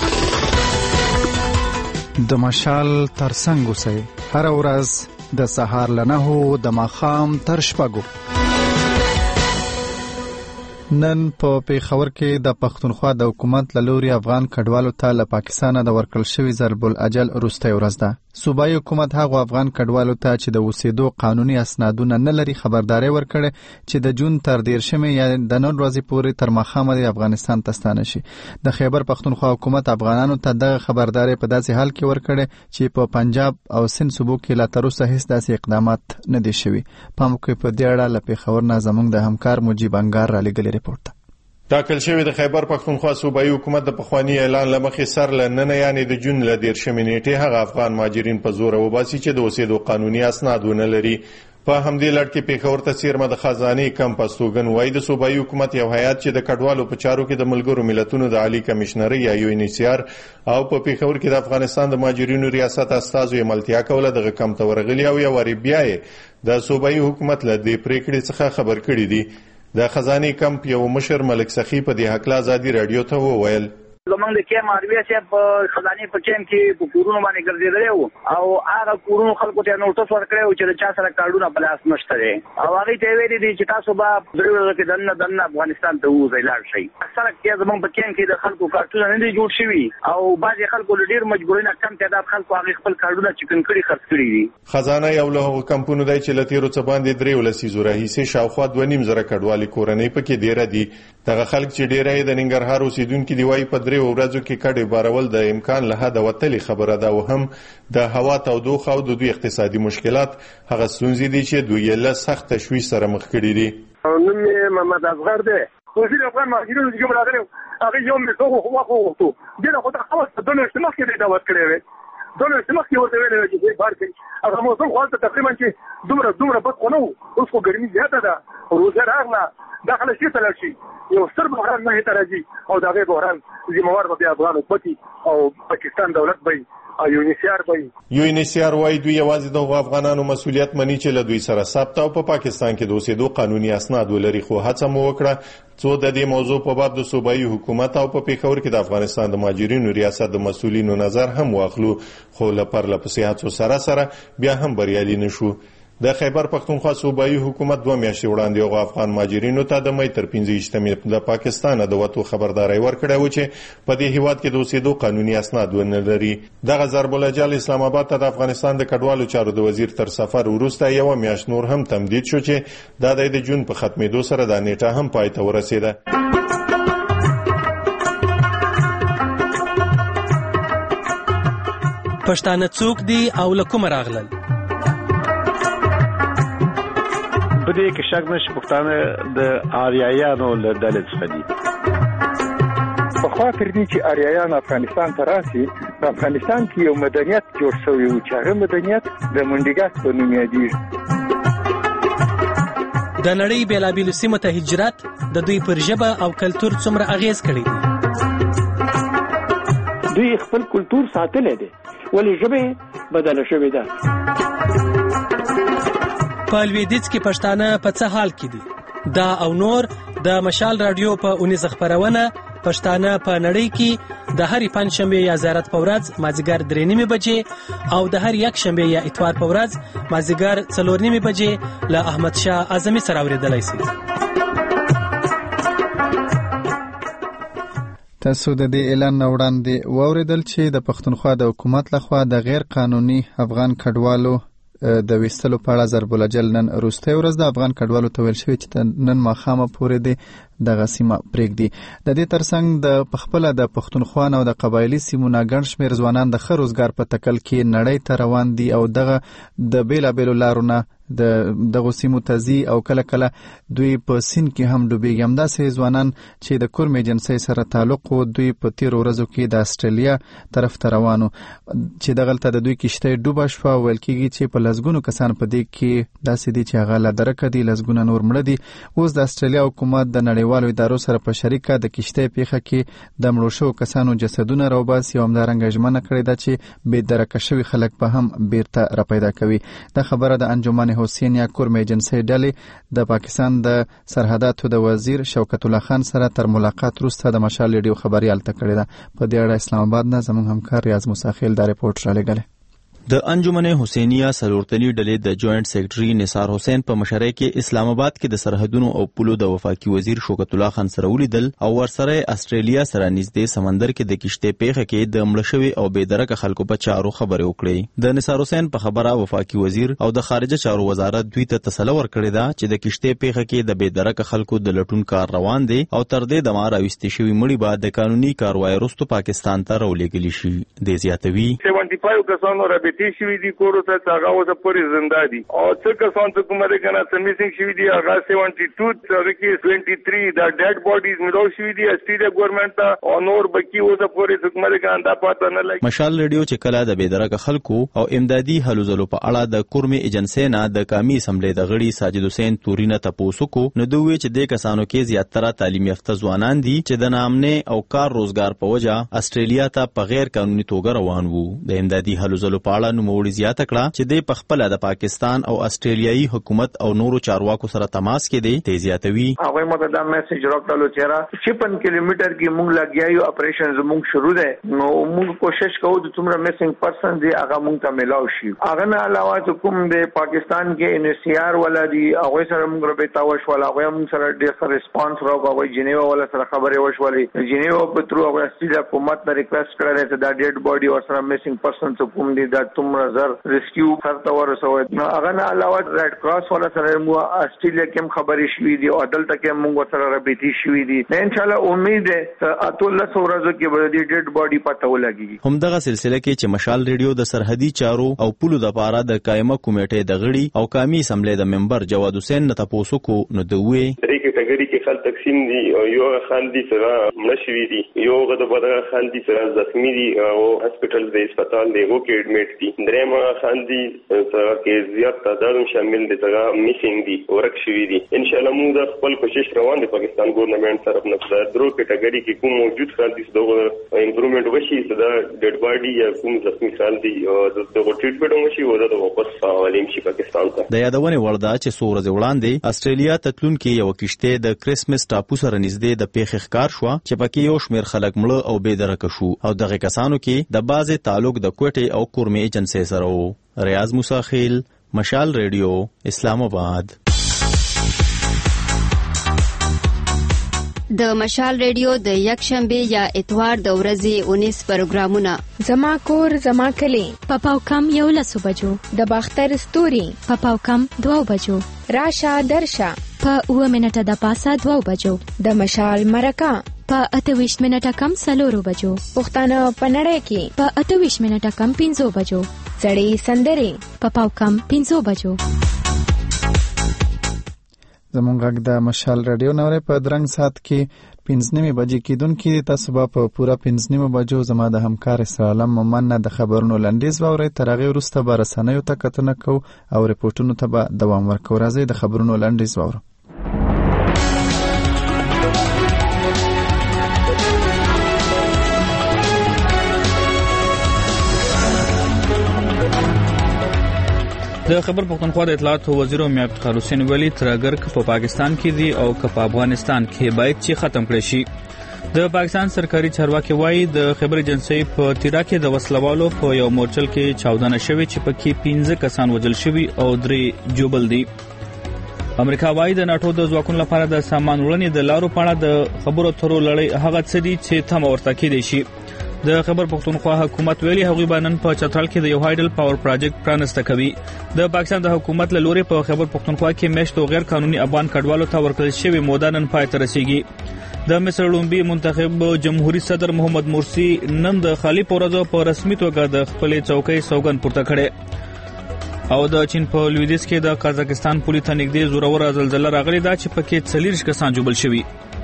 [SPEAKER 1] د مشال ترڅنګ اوسئ هر ورځ د سهار له 9 د ماښام تر 6. نن په پیښور کې د پښتونخوا د حکومت له لوري افغان کډوالو ته له پاکستانه د ورکړل شوي ضرب الاجل وروستۍ ورځ ده. صوبایي حکومت هغو افغان کډوالو ته چې د اوسېدو قانوني اسنادونه نه لري خبرداری ورکړې چې د جون تر 13 یا د نن ورځې پورې تر ماښامه د افغانستان ته ستانه شي. د خیبر پښتونخوا حکومت افغانانو ته دغه خبرداری په داسې حال کې ورکړې چې په پنجاب او سند صوبو کې لا تر اوسه هیڅ داسې اقدامات نه دي شوي. پام کوئ په دې اړه له پیښور نه زموږ د همکار مجیب انګار رالیږلی ریپورت.
[SPEAKER 16] ټاکل شوی د خیبر پښتونخوا صوبایي حکومت د پخوانی اعلان لمخې سر لننه یعنی د جون ل 13 نیټه هغه افغان مهاجرین په زور وباسي چې د اوسېدو قانوني اسنادونه لري. په همدې لړ کې پیښور ته څیرمه د خزانه کمپ استوګن وای د صوبایي حکومت یو هیئات چې د کډوالو په چارو کې د ملګرو ملتونو د عالی کمشنري یا UNHCR او په پیښور کې د افغانستان د مهاجرینو ریاست استازو ملتیا کوله دغه کمپ ته ورغلي او یو بیا د صوبایي حکومت له دې پریکړې څخه خبر کړي دي. د خزانه کمپ یو مشر ملک سخی په دې حق لا ازادي رادیو ته وویل
[SPEAKER 17] زمونږ د کې مارویه چې په خزانه په ټیم کې په کورونو باندې ګرځېدل او هغه کورونو خلکو ته نوټس ورکړو چې چا سره کارډونه بلاس نشته دي او هغه ته ویلي دي چې تاسو به درېو کې دنه افغانستان ته وځي لاړ شئ. اکثره کې زمونږ په ټیم کې د خلکو کارټونه نه دي جوړ شوي او بعضي خلکو ډېر مجبورین کم تعداد خلکو هغه خپل کارډونه چکن کړي خرڅ کړي دي.
[SPEAKER 16] خزانه یو له کمپونو دی چې لتیرو څه باندې درې ولسی زورهي شاوخوا 2.5 زره کډوالي کورنۍ پکې ډیره دي. دغه خلک چې ډیره د ننګرهار اوسیدونکو دی وای په درې ورځو کې کډې بارول د امکان له حد وتلې خبره ده او هم د هوا تودوخه او د دوی اقتصادي مشکلات هغه ستونزې دي چې دوی له سخت تشویش سره مخ کړي دي.
[SPEAKER 15] نوم یې محمد اصغر دی خو چې افغان مهاجرینو چې راغلي هغه یو مې وغوښتو دغه خو د خاص د نړۍ مخکې دی دا وکړي وي دونه چې مخکې ورته ویل چې دوی بار کوي هغه موسم خو تقریبا چې دومره بد خو نه اوس خو ګرمي زیاته ده روزه راغله داخله شي تل شي یو ستر بحران نه ترجی او دغه بحران ذمہوار به افغان حکومت او پاکستان دولت به او
[SPEAKER 16] UNHCR وایي دوی یوازې د افغانانو مسولیت مني چې له دوی سره ثبت او په پاکستان کې د اوسېدو قانوني اسناد ولري خو هڅه مو وکړه څو د دې موضوع په باب د صوبایي حکومت او په پیښور کې د افغانستان د مهاجرینو ریاست د مسؤلینو نظر هم واخلو خو لپاره په صحت سره بیا هم بریالي نشو. د خیبر پختونخوا صوبایي حکومت 2 میاشتې وړاندې یو افغان مهاجرینو ته د مې تر 15 د پاکستان د وټو خبرداري ورکړه و چې په دې هیواد کې د اوسېدو قانوني اسناد ونه لري. دغه ضرب الجل اسلام آباد ته د افغانستان د کډوالو چارو د وزیر تر سفر وروسته یو میاشت نور هم تمدید شو چې د جون په ختمېدو سره د نیټه هم پای ته ورسېده.
[SPEAKER 18] پښتانه څوک دي او له کومه راغلل؟
[SPEAKER 19] په دې کې شک نشته پښتانه د آریایانو له ډلې څخه دي.
[SPEAKER 20] په خاطر دي چې آریایان افغانستان ته راسي، په افغانستان کې یو مدنیت جوړ شوی و چې هغه مدنیت د منډیګات په نوم یادېږي.
[SPEAKER 18] د نړۍ بیلابیلو سیمو ته هجرت د دوی پر ژبه او کلتور څومره اغیز کړی دی؟
[SPEAKER 20] دوی خپل کلتور ساتلی دی ولې ژبه بدله شوې ده.
[SPEAKER 18] په لویدیځ کې پښتانه په څه حال کې دي؟ دا او نور د مشال رادیو په 19 خبرونه پښتانه په نړۍ کې د هرې پنځشنبې یا زیارت په ورځ مازدیګر 3:30 بجې او د هر یک شنبې یا اتوار په ورځ مازدیګر 4:30 بجې له احمد شاه اعظمي سره اورېدلی شئ.
[SPEAKER 1] تاسو د دې اعلان وړاندې واوریدل چې د پښتونخوا د حکومت لخوا د غیر قانوني افغان کډوالو د وستلو په اړه ضرب الجل نن وروستۍ ورځ د افغان کډوالو ته ویل شوی چې نن ماښامه پورې د دغه سیمه پرېږدي. د دې ترڅنګ د پخپله د پښتونخوا او د قبایلي سیمو نه ګڼ شمېر ځوانان د ښه روزګار په تکل کې نړۍ ته روان دي او دغه د بیلابیلو لارو نه دغه سیمو ته ځي او کله کله دوی په سیند کې هم ډوبېږي. همداسې ځوانان چې د کورم ایجنسۍ سره تعلق و دوی په تیرو ورځو کې د استرالیا طرف ته روانو چې دغلته د دوی کشتۍ ډوبه شوه. ویل کېږي چې په لسګونو کسان په دې کې داسې دي چې هغه له درکه دي، لسګونه نور مړه دي. اوس د استرالیا حکومت د نړیوالو ادارو سره په شریکه د کشتۍ پیښه کې د مړو شوو کسانو جسدونه راوباسي او همدارنګه ژمنه کړې ده چې بې درکه شوي خلک به هم بیرته راپیدا کوي. دا خبره د انجمن حسین یا کورم ایجنسۍ ډلې د پاکستان د سرحداتو د وزیر شوکت الله خان سره تر ملاقات وروسته د مشال ریډیو خبریال ته کړې ده. په دې اړه اسلام آباد نه زموږ همکار ریاض موسیخیل دا رپورټ رالیږلی.
[SPEAKER 13] د انجمن حسینیه سلورتنی ډلې د جوائنٹ سیکرټري نثار حسین په مشرۍ کې اسلام آباد کې د سرحدونو او پولو د وفاقي وزیر شوکت الله خان سره ولیدل او ورسره استرالیا سره نږدې سمندر کې د کشتۍ پیښه کې د مړه شوي او بې درکه خلکو په چارو خبرې وکړې. د نثار حسین په خبره وفاقي وزیر او د خارجه چارو وزارت دوی ته تسلی ورکړې ده چې د کشتۍ پیښه کې د بې درکه خلکو د لټون کار روان دی او تر دې دمه راوستي شوي مړي به د قانوني کاروای وروسته پاکستان ته راولېږلي شي. د زیاتوي
[SPEAKER 8] 75 کسانو رابطې شوي دي کورو ته هغه اوس پورې زنده دي او څه کسان ته کومه کنه سمیسنګ شوي دي هغه 72 هغه کې 23 دا ډیډ باډیز ملو شوي دي استرالیا ګورنمنت ته او نور بکی اوس پورې کومه کنه دا پاتہ نه لګي.
[SPEAKER 13] مشال ریډیو چې کله د بېدرکه خلکو او امدادي هلو ځلو په اړه د کورمي ایجنسۍ نه د قومي اسمبلی د غړي ساجد حسین تورینه تاسو کو نو دوی چې د کسانو کې زیاتره تعلیم یافته ځوانان دي چې د نامنه او کار روزګار په وجه استرالیا ته په غیر قانوني توګه روان وو. د امدادي هلو ځلو په اړه نو زیاته کړه چې د پخپله د پاکستان او استرالیایي حکومت او نورو چارواکو سره تماس کې دی. ته زیاتوي
[SPEAKER 15] هغه مته دا میسج راکړلو چې 56 کیلومتر کې موږ لګیایو اپریشن زموږ شروع ده نو موږ کوشش کوو چې څومره میسنګ پرسن دی هغه موږ ته ملاو شي. هغه نه علاوه کوم د پاکستان کې ان سی آر ولا دی هغه سره موږ رابطه وشول هغه موږ سره ډیر سره ریسپانس راغی. هغه جنیوا ولا سره خبرې وشولې جنیوا په ترو هغه استرالیا حکومت ته ریکوست کړل چې دا ډیډ باډي او سره میسنګ پرسن څه کوم دي دا څومره زر ریسکیو خرته ورسوي. هغه نه علاوه ریډ کراس ولا سره مو استرالیا کې خبرې شوې دي او عدالت کې موږ سره رابطې شوې دي. ان شاء الله امید ده اتول ورځو کې به د ډیډ باډي پته ولګي.
[SPEAKER 13] همدغه سلسله کې چې مشال ریډیو د سرحدي چارو او پولو د پاره د قائمه کمیټې د غړي او قومي اسمبلی د ممبر جواد حسین نه تاسو کو نو دوی
[SPEAKER 21] کټګری کې خلک تقسیم دي او یو خالدي سره مشوي دي یو غد بدر خالدي سره زخمی دي او هسپټل د هسپتال دی وو کې اډمیټ دي. درېما خالدي سره کې زیات تعداد شامل دي سره میسنګ دي ورک شوی دي. ان شاء الله موږ خپل کوشش روان دي پاکستان ګورنمنت طرف نه درو کټګری کې کوم موجود خالدي دغه امپروومنت وشي دا ډیډ باډي یا کوم زخمی خالدي او دغه ټریټمنټ وشي او دا واپس حوالې شي پاکستان ته.
[SPEAKER 13] د یادونه وردا چې سورز وړاندې استرالیا تتلون کې یو کشته د کریسمس ټاپو سره نږدې د پیښې ښکار شو چې پکې یو شمېر خلک مړه او بې درکه شو او دغه کسانو کې د بازي تعلق د کوټې او کورمي ایجنسۍ سره وو. ریاض موسیخیل مشال ریډیو اسلام آباد.
[SPEAKER 2] د مشال ریډیو د یک شنبه یا اتوار د ورځې 19 پروګرامونه:
[SPEAKER 22] زما کور زما کلی،
[SPEAKER 23] پپاو کم 11 بجو،
[SPEAKER 22] د باختر ستوري،
[SPEAKER 23] پپاو کم 2 بجو،
[SPEAKER 22] راشه درشه
[SPEAKER 23] په 9 منټه د پاسه 2 بجو،
[SPEAKER 22] د مشال مرکه
[SPEAKER 23] په 28 منټه کم 4 بجو،
[SPEAKER 22] پښتانه په نړۍ کې
[SPEAKER 23] په 28 منټه کم 5 بجو،
[SPEAKER 22] سړی سندري
[SPEAKER 23] پپاو کم 5 بجو.
[SPEAKER 1] زمونږ غږ د مشال رادیو نورې په درنګ سات کې 15 بجې کېدونکې. تاسو به په پوره 15 بجو زما د همکار اسرالم مومن د خبرونو لنډیز واورئ. تر هغې وروسته به رسنیو ته کتنه کوو او ریپورټونو ته به دوام ورکوو. راځئ د خبرونو لنډیز واورو.
[SPEAKER 24] د خبر پښتونخوا د اطلاعات وزیر میا افتخار حسین ولی ترګر په پاکستان کې دی او په افغانستان کې باید چې ختم کړي شي. د پاکستان سرکاري چارواکي وایي د خبر ایجنسی په تیرا کې د وسلوالو په یو مورچل کې چاودنه شوې چې پکې 15 کسان وژل شوي او 3 جوبل دي. امریکا وایي د ناتو د ځواکونو لپاره د سامان وړاندې د لارو په اړه د خبرو اترو لړۍ هغه څه دي چې تم ورته کېدی شي. د خبر پښتونخوا حکومت ویلي هغوی باندې په چترال کې د یو هایډل پاور پروجیکټ پرانسته کوي. د پاکستان د حکومت له لوري په خبر پښتونخوا کې میشتو غیر قانوني افغان کډوالو ته ورکړل شوی موده نن پای ته رسیږي. د مصر لومبي منتخب جمهوریت صدر محمد مرسی نن د خالی پورزو په رسمي توګه د خپلې چوکۍ سوګند پورته کړي او د چین په لویدیځ کې د قزاقستان پولې ته نږدې زوروره زلزلہ راغلې ده چې پکې 40 کسان جوبل شوي.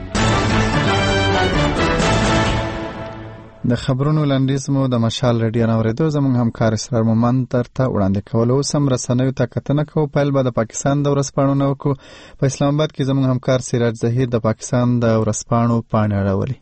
[SPEAKER 1] د خبرونو لنډیز مو د مشال رادیو نوریدو زموږ همکار اسرار مومن ترته وړاندې کولو. سم رسنیو ته کتنه کوو. پیل به د پاکستان د ورځپاڼو وکړو. په اسلام آباد کې زموږ همکار سراج ظهیر د پاکستان د ورځپاڼو پاڼې اړولي.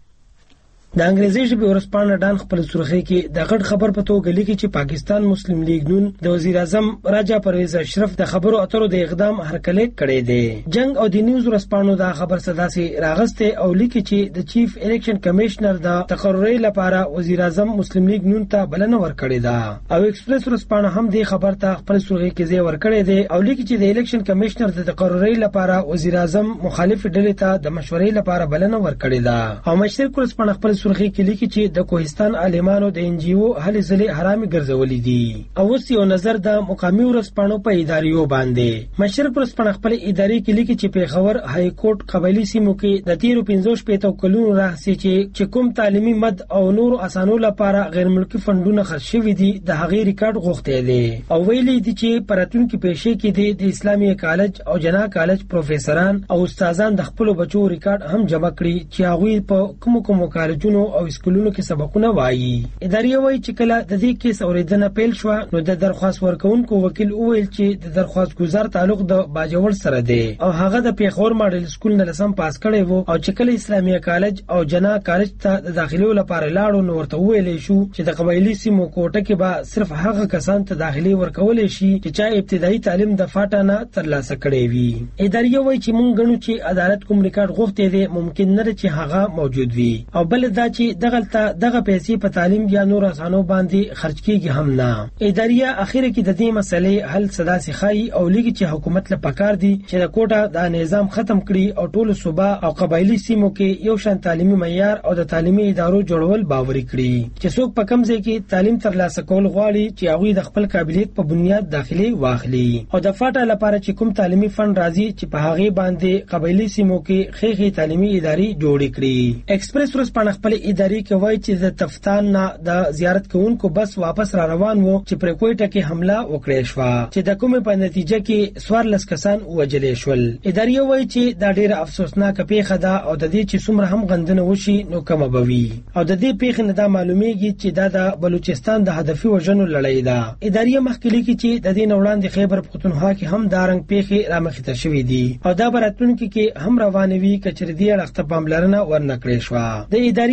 [SPEAKER 25] د انګریزي ژبې ورځپاڼه ډان خپل سرخی کې د غټ خبر په توګه لیکي چې پاکستان مسلم لیگ نون د وزیر اعظم راجا پرویز اشرف د خبرو اترو د اقدام هرکلی کړی دی. جنگ او د نیوز ورځپاڼو دا خبر صداسي راغسته او لیکي چې د چیف الیکشن کمشنر د تقرری لپاره وزیر اعظم مسلم لیگ نون ته بلنه ورکړې ده. او ایکسپریس ورځپاڼه هم د خبر ته خپل سرخی کې ځای ورکړی دی او لیکي چې د الیکشن کمشنر د تقرری لپاره وزیر اعظم مخالف ډلې ته د مشورې لپاره بلنه ورکړې ده. او مشرق ورځپاڼه خپل سرخی کې لیکي چې د کوهستان عالمانو د ان جی او هلې ځلې حرامي ګرځولې دي. او اوس یو نظر د مقامي ورځپاڼو په اداریو باندې. مشرق ورځپاڼه خپل اداري کې لیکي چې پیښور های کورټ قبایلی سیمو کې د 13 کلونو راهیسې چې کوم تعلیمي مد او نور اسانو لپاره غیر ملکی فندونه خرڅ شوي دي د هغې ریکارډ غوښتی دی. او ویلي دي چې پراتونکو پیښې کې د اسلامي کالج او جنا کالج پروفیسوران او استادان د خپل بچو ریکارډ هم جمع کړي چې هغه په کوم کالجونو او سکولونو کې سبقونه وایي. ادارې وایي چې کله د دې کیس اوریدنه پیل شو نو د درخواست ورکونکو وکیل وویل چې د درخواست گزار تعلق د باجوړ سره دی او هغه د پیښور ماډل سکول نه لسم پاس کړی وو او چې کله اسلامي کالج او جنا کالج ته د داخلو لپاره لاړو نو ورته ویل شو چې د قبایلی سیمو کوټه کې به صرف هغه کسان ته داخلي ورکول شي چې چا ابتدایي تعلیم د فاټانه ترلاسه کړی وي. ادارې وایي چې مونږ غنو چې عدالت کوم ریکارډ غوښتي دی ممکن نه چې هغه موجود وي او بل دا چې دغه پیسې په تعلیم یا نور اسانو باندې خرج کیږي هم نه. ادارې اخیره کې د دې مسلې حل صدا سخای او لګي چې حکومت له پکار دي چې د کوټه د نظام ختم کړي او ټول صوبه او قبایلی سیمو کې یو شان تعلیمي معیار او د تعلیمي ادارو جوړول باوري کړي چې څوک په کم ځای کې تعلیم ترلاسه کول غواړي چې هغه د خپل قابلیت په بنیاد داخلي واخلي او د فاټا لپاره چې کوم تعلیمي فند راځي چې په هغه باندې قبایلی سیمو کې خېخي تعلیمي ادارې جوړې کړي. ایکسپریس ورځپاڼه خپل ادارې کې وایي چې د تفتان نه د زیارت کوونکو بس واپس را روان وو چې پر کوټه کې حمله وکړې شو چې د کومه په نتیجه کې 14 کسان وژل شول. ادارې وایي چې دا ډیره افسوسناک پیښه ده او د دې چې څومره هم غندنه وشي نو کم بوي او د دې پیښې نه دا معلومیږي چې دا د بلوچستان د هدفي وژنو لړۍ ده. ادارې مخکې لیکي چې د دې وړاندې خیبر پختونخوا کې هم دارنګ پیښې رامخته شوې دي او دا براتونکو کې هم روانوي کچریدي اړخته پاملرنه ورنکړې شو. د ادارې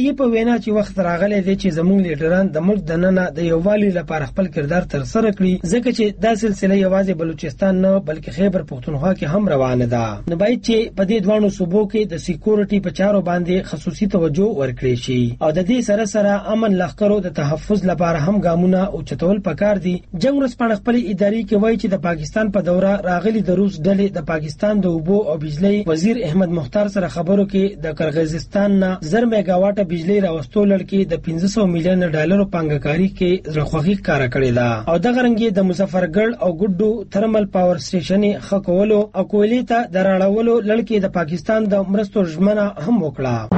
[SPEAKER 25] خامنه‌ای په وینا چې وخت راغلی دی چې زموږ لیډران د ملک دننه د یووالي لپاره خپل کردار تر سره کړي، ځکه چې دا سلسله یوازې بلوچستان نه بلکې خیبر پختونخوا کې هم روانه ده. نو باید چې په دې دوه صوبو کې د سکیورټي په چارو باندې خصوصي توجه ورکړي شي او د دې سره سره امن لخرو د تحفظ لپاره هم ګامونه اوچتول پکار دي. جنگ ورځپاڼه خپل اداري کې وایي چې د پاکستان په دوره راغلي د روس ډلې د پاکستان د اوبو او بجلی وزیر احمد مختار سره خبرو کې د قرغیزستان نه 1000 میگاواټه بجلی راوستول کې د 500 میلیون ډالرو پانګکاری کې زړخوږي کار کړی ده او د غرنګي د مظفرګل او ګډو ترمل پاور سټیشن خکولو او کویلې ته دراړولو لړکې د پاکستان د مرستو ژمنه هم وکړه.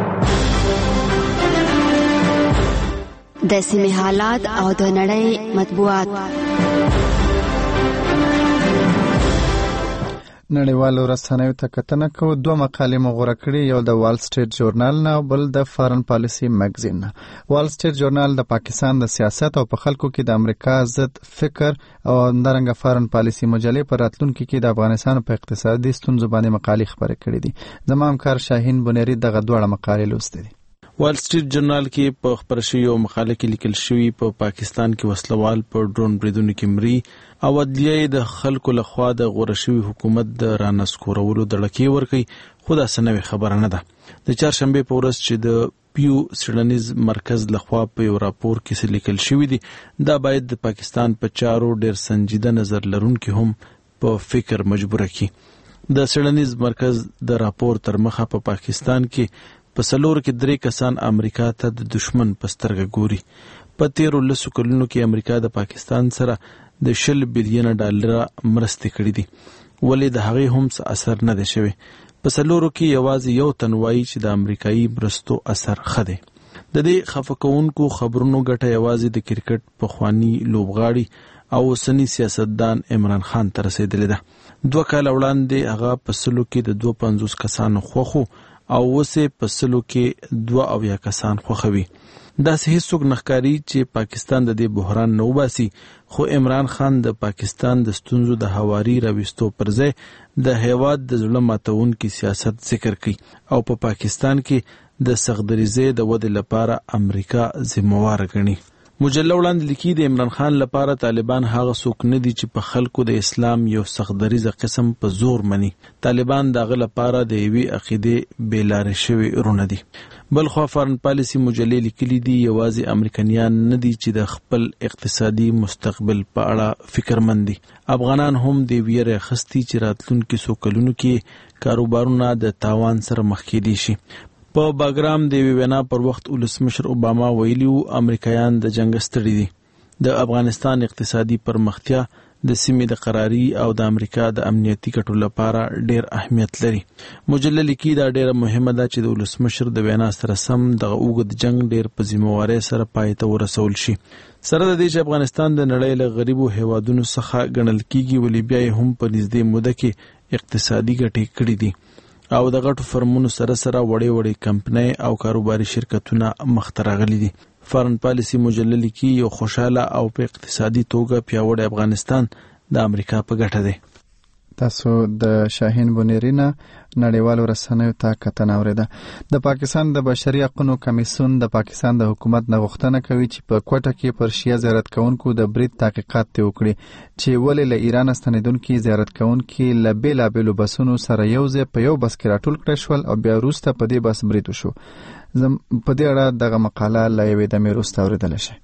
[SPEAKER 2] د سیمې حالات او د نړۍ مطبوعات.
[SPEAKER 1] نړیوالو رسنیو ته کتنه کوو. 2 مقالې مو غوره کړې، یو د وال سټریټ ژورنال نه او بل د فارن پالیسی میگزین نه. وال سټریټ ژورنال د پاکستان د سیاست او په خلکو کې د امریکا ضد فکر او همدارنګه فارن پالیسی مجلې پر راتلونکي کې د افغانستان په اقتصادي ستونزو باندې مقالې خپرې کړې دي. زما همکار شاهین بنيري دغه دوه مقالې لوستې دي.
[SPEAKER 13] وال سټریټ جرنال کې په خبر شوی او مقاله کې لیکل شوی په پاکستان کې وسلوال په ډرون بریدونو کې مري او عدلیه د خلکو لخوا د غوړه شوی حکومت د رانسکورولو دړکې ورکي، خو دا سنوي خبره نه ده. د چهارشنبه په ورځ چې د پیو سیډنیز مرکز لخوا په یو راپور کې لیکل شوی دی، دا باید د پاکستان په چارو ډیر سنجیده نظر لرونکي هم په فکر مجبور کړي. د سیډنیز مرکز د راپور تر مخه په پاکستان کې په سلور کې 3 کسان امریکا ته د دشمن په سترګه ګوري. په 13 کلونو کې امریکا د پاکستان سره د 10 بلین ډالر مرستې کړې دي، ولې د هغې هم څه اثر نه دی شوی. په سلورو کې یوازې یو تن وایي چې د امریکایي مرستو اثر ښه دی. د دې خفه کوونکو خبرونو ګټه یوازې د کرکټ پخوانی لوبغاړي او اوسنی سیاستدان عمران خان ته رسیدلې ده. 2 کال وړاندې هغه په سلو کې د 52 کسانو خوښو او وسه په سلو کې 2 کسان خوښوي. دا هیڅوک نخکاری چې پاکستان د دې بحران نه وباسي، خو عمران خان د پاکستان د ستونزو د هواري راوستو پر ځای د هیواد د ظلم ماتونکي سیاست ذکر کوي او په پاکستان کې د سغدریزې د ودې لپاره امریکا ذمہوار ګڼي. مجله وړاندې لیکي د عمران خان لپاره طالبان هغه څوک نه دي چې په خلکو د اسلام یو سغدریزه قسم په زور مني. طالبان دغه لپاره د یوې عقیده بیلارې شوی رونه دي. بل خو فارن پالیسی مجلې لیکلي دي یوازې امریکایان نه دي چې د خپل اقتصادي مستقبل په اړه فکرمند دي. افغانان هم د ویره خستی چې راتلونکي څو کلونو کې کاروبارونه د تاوان سره مخ کېدي شي. په باګرام د وینا پر وخت ولسمشر اوباما ویلیو امریکایان د جنگ ستړي دي. د افغانستان اقتصادي پرمختیا د سیمې د قراری او د امریکا د امنیتي ګټو لپاره ډیر اهمیت لري. مجله لیکي دا ډیره مهمه ده چې د ولسمشر د وینا سره سم د اوږد جنگ ډیر په ذمہواري سره پای ته ورسول شي. سره د دې چې افغانستان د نړۍ له غریبو هیوادونو څخه ګڼل کیږي، ولې بیا هم په نږدې موده کې اقتصادي ګټې کړې دي او د غټو فرمونو سره وړې کمپنۍ او کاروباري شرکتونه مخته راغلي دي. فارن پالیسی مجله لیکي یو خوشاله او په اقتصادي توګه پیاوړی افغانستان د امریکا په ګټه دی.
[SPEAKER 1] تاسو د شاهین بنيري نړیوالو رسنیو ته کتنه اوریده. د پاکستان د بشري حقوقو کمیسیون د پاکستان د حکومت نه غوښتنه کوي چې په کوټه کې پر شیعه زیارت کوونکو د برید تحقیقات وکړي چې ولې له ایران ستنیدونکو زیارت کوونکو له بیلابېلو بسونو سره یوځای په یو بس کې راټول کړل شول او بیا وروسته په دې بس برید وشو. په دې اړه دغه مقاله لا یوې د میروسته اوریدل شي.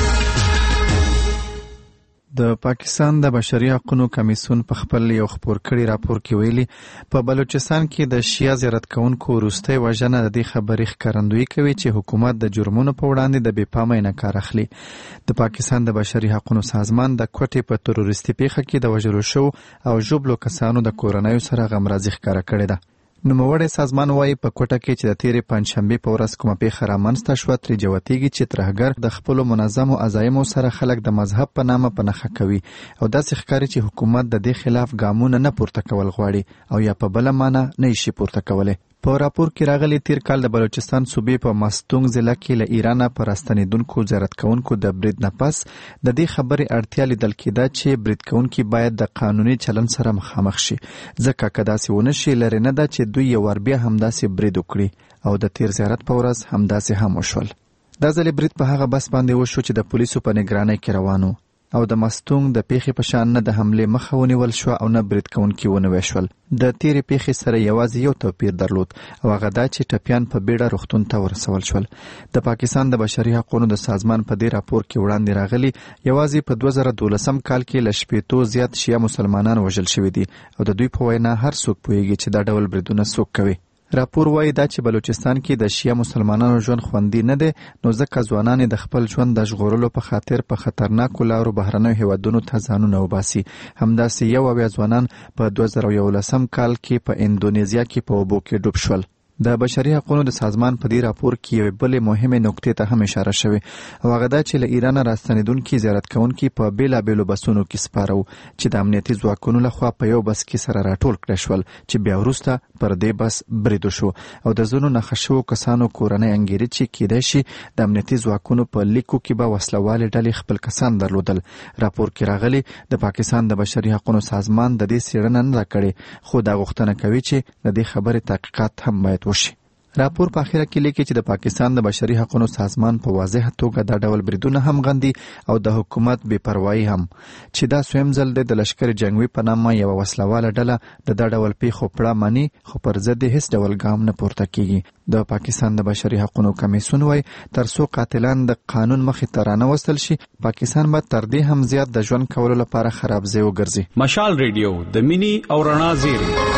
[SPEAKER 1] د پاکستان د بشري حقوقو کمیسیون په خپل یو خبر کړي راپور کې ویلي په بلوچستان کې د شیعه زیارت کوونکو وروستۍ وژنه د دې خبرې ښکارندویي کوي چې حکومت د جرمونو په وړاندې د بې پامۍ نه کار اخلي. د پاکستان د بشري حقوقو سازمان د کوټې په تروریستي پیښه کې د وژلو شو او ژوبلو کسانو د کورنیو سره غمرازي ښکاره کړې ده. نوموړی سازمان وایي په کوټه کې چې د تیرې پنجشنبې په ورځ کومه پیښه رامنځته شوه ترې جوتېږي چې ترهګر د خپلو منظمو عزایمو سره خلک د مذهب په نامه په نښه کوي او داسې ښکاري چې حکومت د دې خلاف ګامونه نه پورته کول غواړي او یا په بله معنه نه شي پورته کولی. په راپور کې راغلي تیر کال د بلوچستان صوبې په مستونګ ضلع کې له ایران پر راستنیدونکو زیارت کوونکو د برید نه پس د دې خبرې اړتیا لیدل کېده چې برید کوونکي باید د قانوني چلن سره مخامخ شي، ځکه که داسې ونه شي لرې نه ده چې دوی یو ور بیا همداسې برید وکړي او د تیر زیارت په ورځ همداسې هم وشول. دا ځلې برید په هغه بس باندې وشو چې د پولیسو په نگرانۍ کې روانو او د مستونګ د پیښې په شان نه د حملې مخه ونیول شو او نه برید کوونکي ونیول شول. د تیرې پیښې سره یوازې یو توپیر درلود او هغه دا چې ټپیان په بیړه روغتون ته ورسول شول. د پاکستان د بشري حقوقو د سازمان په دې راپور کې وړاندې راغلي یوازې په 2012 کال کې له 80 زیات شیعه مسلمانان وژل شوي دي او د دوی په وینا هر څوک پوهیږي چې دا ډول بریدونه څوک کوي. راپور وایي دا چې بلوچستان کې د شیعه مسلمانانو ژوند خوندي نه دی، نو ځکه ځوانان د خپل ژوند د ژغورلو په خاطر په خطرناکو لارو بهرنیو هیوادونو ته ځانونه وباسي. همداسې یو اویا ځوانان په 2011 کال کې په اندونیزیا کې په اوبو کې ډوب شول. د بشري حقوقو د سازمان په دې راپور کې یو بل مهمه نقطه ته هم اشاره شوی او هغه دا چې له ایران راستنیدونکو زیارت کوونکو په بیلابېلو بسونو کې سپارو چې د امنیتي ځواکونو لخوا په یو بس کې سره راټول کړل شول چې بیا وروسته پر دې بس برید شو او د زونو نخښو کسانو کورنۍ انګیري چې کېدای شي د امنیتي ځواکونو په لیکو کې به وسلواله ډلې خپل کسان درلودل. راپور کې راغلي د پاکستان د بشري حقوقو سازمان د دې څېړنه نه کړې خو دا غوښتنه کوي چې د دې خبرې تحقیقات هم باید وشي. راپور په اخیره کې لیکي چې د پاکستان د بشري حقوقو سازمان په واضح توګه دا ډول بریدونه هم غندي او د حکومت بې پروايي هم چې دا سویم ځل د لشکر جنگوي په نامه یو وسلواله ډله د دا ډول پیښو پړه مانی خو پر ضد هیڅ ډول ګام نه پورته کیږي. د پاکستان د بشري حقوقو کمیسیون وايي ترڅو قاتلان د قانون مخې ته رانه وستل شي پاکستان به تر دې هم زیات د ژوند کولو لپاره خراب ځای وګرځي.
[SPEAKER 3] مشال ریډیو د مینی او رڼا زیری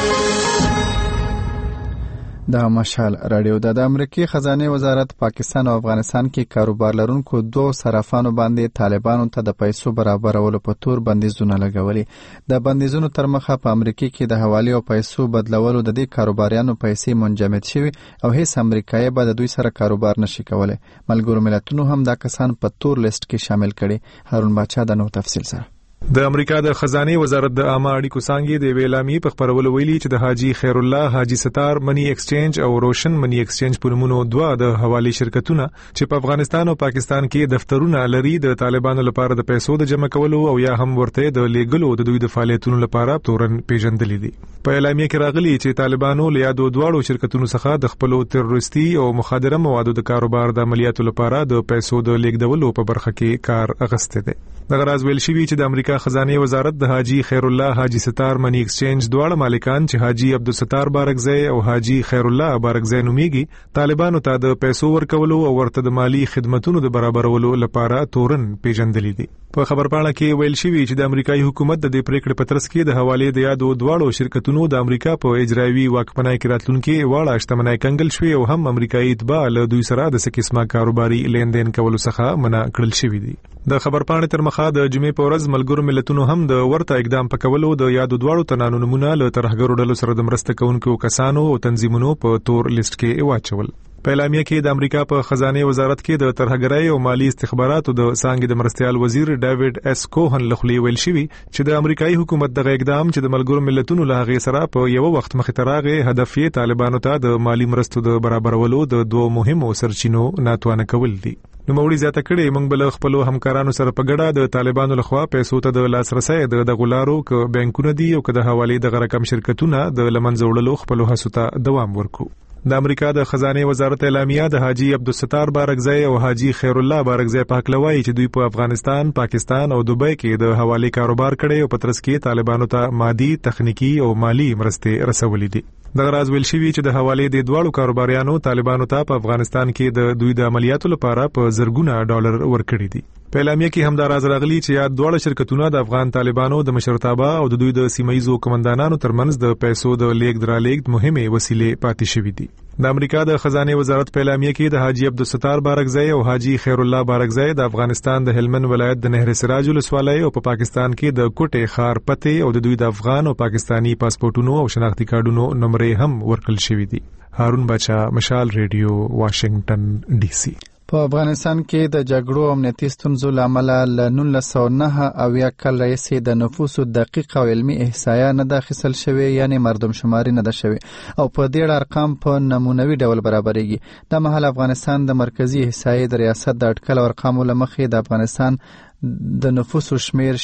[SPEAKER 1] د مشال رادیو د امریکای خزانه وزارت پاکستان او افغانستان کې کاروبار لرونکو دوه صرافانو باندې طالبانو ته د پیسو برابرولو په تور بندیزونه لګولي. د بندیزونو تر مخه په امریکا کې د حواله او پیسو بدلولو د دې کاروباریانو پیسې منجمد شوي او هیڅ امریکایي به د دوی سره کاروبار نشي کولای. ملګرو ملتونو هم دا کسان په تور لیست کې شامل کړي. هارون بادشاه د نو تفصیل سره.
[SPEAKER 4] د امریکا د خزانه وزارت د عامه اړیکو څانګې د ویلامي په خبرولو ویلي چې د حاجی خیر الله حاجی ستار منی ایکسچینج او روشن منی ایکسچینج په نومونو دوه د حواله شرکتونه چې په افغانستان او پاکستان کې دفترونه لري د طالبانو لپاره د پیسو د جمع کولو او یا هم ورته د لیګلو د دوی د فعالیتونو لپاره تورن پیژندل دي. په اعلامیه کې راغلي چې طالبانو له یادو دواړو شرکتونو څخه د خپل تروریستي او مخادره موادو د کاروبار د عملیاتو لپاره د پیسو د لیګدولو په برخه کې کار اغسته دي. دغه راز ویل شوی چې د امریکا خزانه وزارت د حاجی خیر الله حاجی ستار منی ایکسچینج دواړه مالکان چې حاجی عبدالستار بارکزی او حاجی خیر الله بارکزی نومیږي طالبانو ته د پیسو ورکولو او ورته د مالی خدماتونو د برابرولو لپاره تورن پیژندل دي. په خبرپاڼه کې ویل شوی چې د امریکایي حکومت د دې پریکړې په ترڅ کې د حواله د یادو دواړو شرکتونو د امریکا په اجرایوي واکمنۍ کې راتلونکي واړه شتمنۍ کنګل شوی او هم امریکایي اتباع له دوی سره د سکیسما کاروباري لیندین کولو څخه منع کړل شوی دي. د خبرپاڼې تر مخه د جمعې په ورځ ملګرو ملتونو هم د ورته اقدام په کولو د یادو دواړو تنانو نمونه له ترهګرو ډلو سره د مرسته کوونکو کسانو او تنظیمونو په تور لیست کې واچول. په اعلامیه کې د امریکا په خزانه وزارت کې د ترهګرۍ او مالی استخباراتو د څانګې د مرستيال وزیر ډیوډ اس کوهن لخوا ویل شوی چې د امریکایي حکومت د اقدام چې د ملګرو ملتونو له غي سره په یو وخت مخ ته راغی هدف یې طالبانو ته د مالی مرستو د برابرولو د دوه مهمو سرچینو ناتوانه کول دي. نو موري زیاته کړي موږ بل خپل همکارانو سره په ګډه د طالبانو لخوا پیسو ته د لاسرسي د غلارو ک بانکونو دي او ک د حواله د رقم شرکتونه د لمنځوړلو خپل هڅو ته دوام ورکو. د امریکا د خزانه وزارت اعلامیه د حاجی عبدالستار بارکزی او حاجی خیر الله بارکزی په حقلوي چې دوی په افغانستان، پاکستان او دوبۍ کې د حواله کاروبار کړي او په ترڅ کې طالبانو ته مادي، تخنیکی او مالی مرستې رسولې دي. دغه راز ویل شوی چې د حواله د دواړو کاروباریانو طالبانو ته په افغانستان کې د دوی د عملیاتو لپاره په زرګونه ډالر ورکړي دي. په اعلامیه کې هم دا راز راغلی چې یاد دواړه شرکتونه د افغان طالبانو د مشرتابه او د دوی د سیمایي کمانډانانو ترمنځ د پیسو د لیږد رالیږد مهمه وسیلې پاتې شوې دي. د امریکا د خزانه وزارت په اعلامیه کې د حاجی عبدالستار بارکزی او حاجی خیر الله بارکزی د افغانستان د هلمند ولایت د نهر سراج ولسوالۍ او په پاکستان کې د کوټه خار پته او د دوی د افغان او پاکستانی پاسپورتونو او شناختی کارتونو نمبرې هم ورکړل شوې دي. هارون بچا، مشال ریډیو، واشنگټن ډي سي.
[SPEAKER 1] په افغانستان کې د جګړو او امنیتي ستونزو له امله له 1909 کال راهیسې د نفوسو دقیق او علمي احصایه نه ده اخیستل شوې، یعنې مردم شماري نه ده شوې او په دې اړه ارقام په نمونوي ډول برابرېږي. دا مهال افغانستان د مرکزی احصایې د ریاست د اټکل او ارقامو له مخې د افغانستان د نفوسو شمیر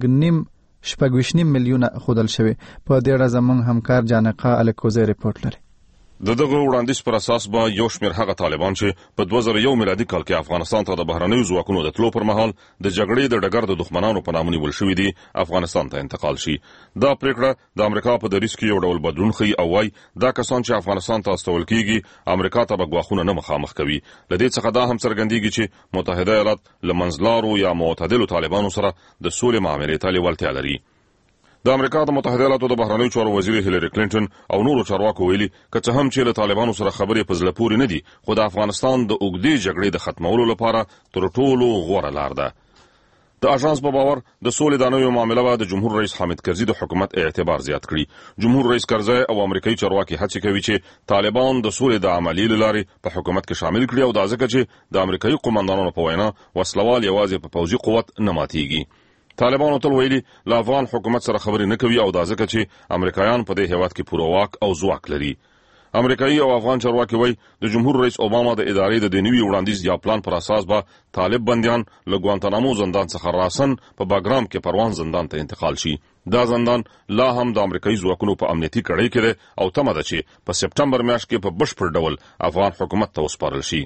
[SPEAKER 1] 6.9 میلیونه ښودل شوی. په دې اړه زموږ همکار جانقه الکوزی رپورټ لري.
[SPEAKER 5] د دغه وړاندیز پر اساس به یو شمېر هغه طالبان چې په 2001 میلادي کال کې افغانستان ته د بهرنیو ځواکونو د تلو پر مهال د جګړې د ډګر د دښمنانو په نامه نیول شوي دي افغانستان ته انتقال شي. دا پریکړه د امریکا په دریځ کې یو ډول بدلون ښیي او وايي دا کسان چې افغانستان ته استول کیږي امریکا ته به ګواښونه نه مخامخ کوي. له دې څخه دا هم څرګندېږي چې متحده ایالات له منځلارو یا معتدلو طالبانو سره د سولې معاملې ته لیوالتیا لري. د امریکا د متحده ایالاتو د بهرنیو چارو وزیر هیلری کلینټن او نورو چارواکو ویلي که څه هم چې له طالبانو سره خبرې په زړه پورې نه دي، خو د افغانستان د اوږدې جګړې د ختمولو لپاره تر ټولو غوره لار ده. د اژانس په باور د سولې د نویو معامله به د جمهور رئیس حامد کرزي د حکومت اعتبار زیات کړي. جمهور رئیس کرزي او امریکایي چارواکي هڅه کوي چې طالبان د سولې د عملیې له لارې په حکومت کې شامل کړي او دا ځکه چې د امریکایي قومندانانو په وینا وسلوال یوازې په پوځي قوت نه ماتېږي. طالبانو تل ویلي له افغان حکومت سره خبرې نه کوي او دا ځکه چې امریکایان په دې هیواد کې پوره واک او ځواک لري. امریکایي او افغان چارواکي وایي د جمهور رئیس اوباما د ادارې د نوي وړاندیز یا پلان پر اساس به طالب بندیان له ګوانتانامو زندان څخه راسن په باګرام کې پروان زندان ته انتقال شي. دا زندان لا هم د امریکایي ځواکونو په امنیتي کړۍ کې دی او تمه ده چې په سپټمبر میاشت کې په بشپړ ډول افغان حکومت ته وسپارل شي.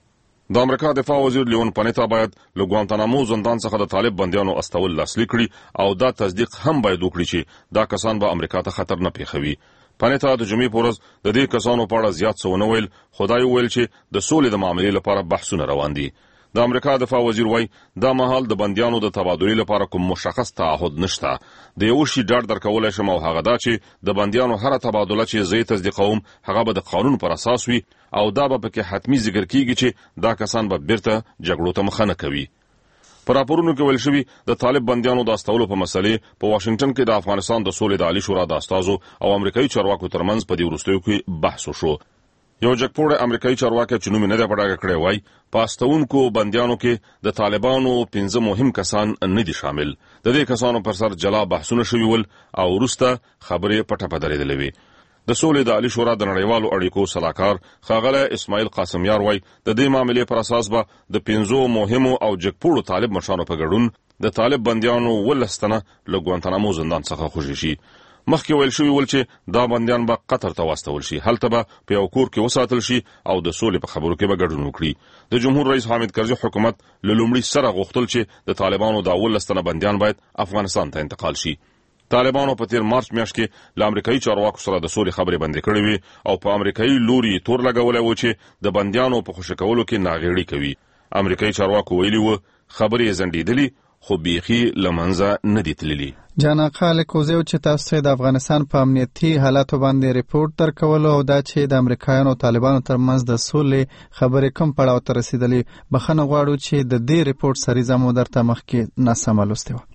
[SPEAKER 5] د امریکا دفاع وزیر لیون پانیتا باید له ګوانتانامو زندان څخه د طالب بندیانو استول لاسلیک کړي او دا تصدیق هم باید وکړي چې دا کسان به امریکا ته خطر نه پیښوي. پانیتا د جمعې په ورځ د دې کسانو په اړه زیات څه ونه ویل، خدای ویل چې د سولې د معاملې لپاره بحثونه روان دي. د امریکا دفاع وزیر وایي دا مهال د بندیانو د تبادلې لپاره کوم مشخص تعهد نشته. د یو شي ډاډ درکولای شم او هغه دا چې د بندیانو هره تبادله چې زه تصدیقوم هغه به د قانون پر اساس وي او دا به پکې حتمی ذکر کیږي چې دا کسان به بیرته جګړو ته مخه نه کوي. په راپورونو کې ویل شوي د طالب بندیانو د استولو په مسلې په واشنگټن کې د افغانستان د سولې د عالی شورا د استازو او امریکایي چارواکو ترمنځ په دې وروستیو کې بحث وشو. یو جګپوړی امریکایي چارواکی چې نوم یې نه دی په ډاګه کړی وایي په استونکو بندیانو کې د طالبانو 15 مهم کسان نه دي شامل. د دې کسانو پر سر جلا بحثونه شوي ول او وروسته خبرې پټه په درېدلې وې. د سولې د عالی شورا د نړیوالو اړیکو صلاحکار ښاغلی اسماعیل قاسمیار وایي د دې معاملې پر اساس به د 15 مهمو او جګپوړو طالب مشرانو په ګډون د طالب بندیانو 12 تنه له ګوانتانامو زندان څخه خوشي شي. مخکې ویل شوي ول چې دا بندیان به قطر ته واستول شي، هلته به په یو کور کې وساتل شي او د سولې په خبرو کې به ګډون وکړي. د جمهور رئیس حامد کرزي حکومت له لومړي سره غوښتل چې د طالبانو د 12 تنه بندیان باید افغانستان ته انتقال شي. طالبانو په تیر مارچ میاشت کې له امریکایي چارواکو سره د سولې خبرې بندې کړې وې او په امریکایي لوري تور لګولی و چې د بندیانو په خوشي کولو کې ناغېړي کوي. امریکایي چارواکو ویلي و خبرې زندېدلي خو بیخي له منځه نه دي تللي.
[SPEAKER 1] جانقه الکوزی چې تاسو د افغانستان په امنیتي حالاتو باندې ریپورت درکولو او دا چې د امریکایانو او طالبانو ترمنځ د سولې خبرې کوم پړاو ته رسیدلې، بخښنه غواړو چې د دې ریپورت سریزه مو درته مخکې ناسمه لوستې وه.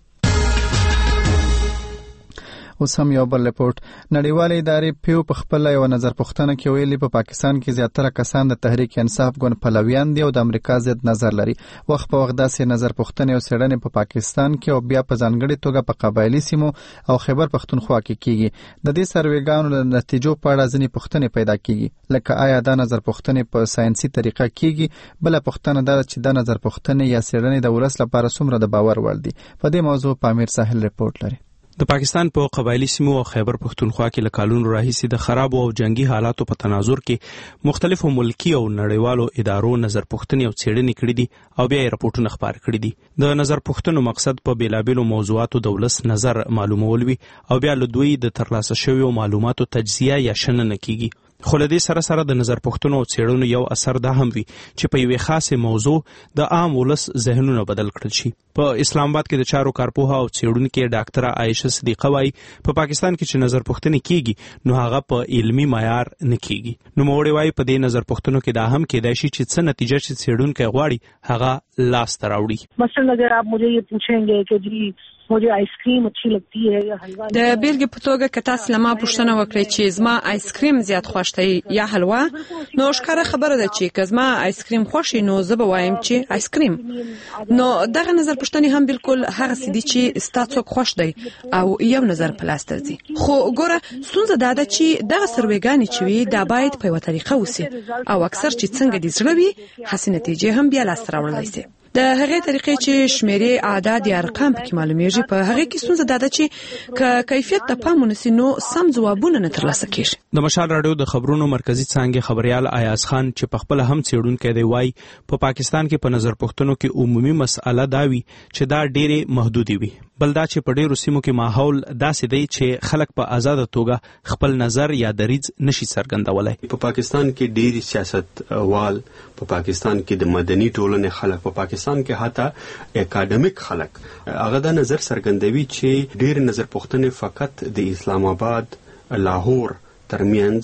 [SPEAKER 1] اوس هم یو بل رپورټ. نړیوالې ادارې پیو په خپل یو نظر پوښتنه کې ویلي په پاکستان کې زیاتره کسان د تحریک انصاف ګوند پلویان دي او د امریکا ضد نظر لري. وخت په وخت داسې نظر پوښتنې او څېړنې په پاکستان کې او بیا په ځانګړې توګه په قبایلي سیمو او خیبر پښتونخوا کې کیږي. د دې سروېګانو د نتیجو په اړه ځینې پوښتنې پیدا کیږي، لکه آیا دا نظر پوښتنې په ساينسي طریقه کیږي؟ بل پوښتنه دا چې دا نظر پوښتنې یا څېړنې د ولس لپاره څومره د باور وړ دي. په دې موضوع پامیر ساحل رپورټ لري.
[SPEAKER 6] د پاکستان په قبایلی سیمو او خیبر پښتونخوا کې له کلونو راهیسې د خراب او جنگي حالاتو په تناظر کې مختلفو ملکی او نړیوالو ادارو نظر پوښتنې او څېړنې کړې دي او بیا یې راپورټونه خپاره کړي دي. د نظر پوښتنو مقصد په بیلابیلو موضوعاتو د ولس نظر معلومول وي او بیا له دوی د ترلاسه شویو معلوماتو تجزیه یا شننه کیږي. خو له دې سره د نظر پوښتنو او څېړنو یو اثر دا هم وي چې په یوې خاصه موضوع د عام ولس ذهنونه بدل کړل شي. په اسلام آباد کې د چارو کارپوها او څېړونکې ډاکټره عایشه صدیقه وايي په پاکستان کې چې نظر پوښتنې کیږي نو هغه په علمي معیار نه کیږي. نو موړي وايي په دې نظر پوښتنو کې دا هم کېدای شي چې څه نتیجه چې څېړونکی غواړي هغه لاس ته راوړي.
[SPEAKER 7] مثلا اگر आप मुझे ये पूछेंगे कि जी मुझे आइसक्रीम अच्छी लगती है या हलवा
[SPEAKER 9] د بیلګې په توګه که تاسو لما پوښتنه وکړئ چې زما آیسکریم زیات خوښ دی یا حلوا نو ښکاره خبره ده چې که زما آیسکریم خوښ نو زه به وایم چې آیسکریم نو دغه نظر پوښتنې هم بالکل هغه سدي چې ستاسو خوښ دی او یو نظر په لاس درځي خو ګوره ستونزه دا ده چې دغه سروېګانې چې وي دا باید په یوه طریقه وسي او اکثر چې څنګه دې زړه وي هسې نتیجې هم بیا لاسته راوړلی سي د هغې طریقې چې شمیرې اعداد یا ارقام پکې معلومیږي په هغې کې ستونزه دا ده چې که کیفیت ته پام ونسي نو سم ځوابونه نه ترلاسه کیږي.
[SPEAKER 6] د مشال راډیو د خبرونو مرکزی څانګې خبريال ایاز خان چې په خپل هم څېړونکی دی وایي په پاکستان کې په نظر پوښتنو کې عمومي مسأله دا وي چې دا ډېرې محدودې وي بل دا چې په ډېرو سیمو کې ماحول داسې دی چې خلک په آزاده توګه خپل نظر یا دریځ نشي څرګندولی.
[SPEAKER 10] په پاکستان کې ډېری سیاستوال په پاکستان کې د مدني ټولنې خلک په پاکستان کې حتی اکاډمیک خلک هغه دا نظر څرګندوي چې ډېر نظر پوښتنې فقط د اسلام آباد لاهور ترمنځ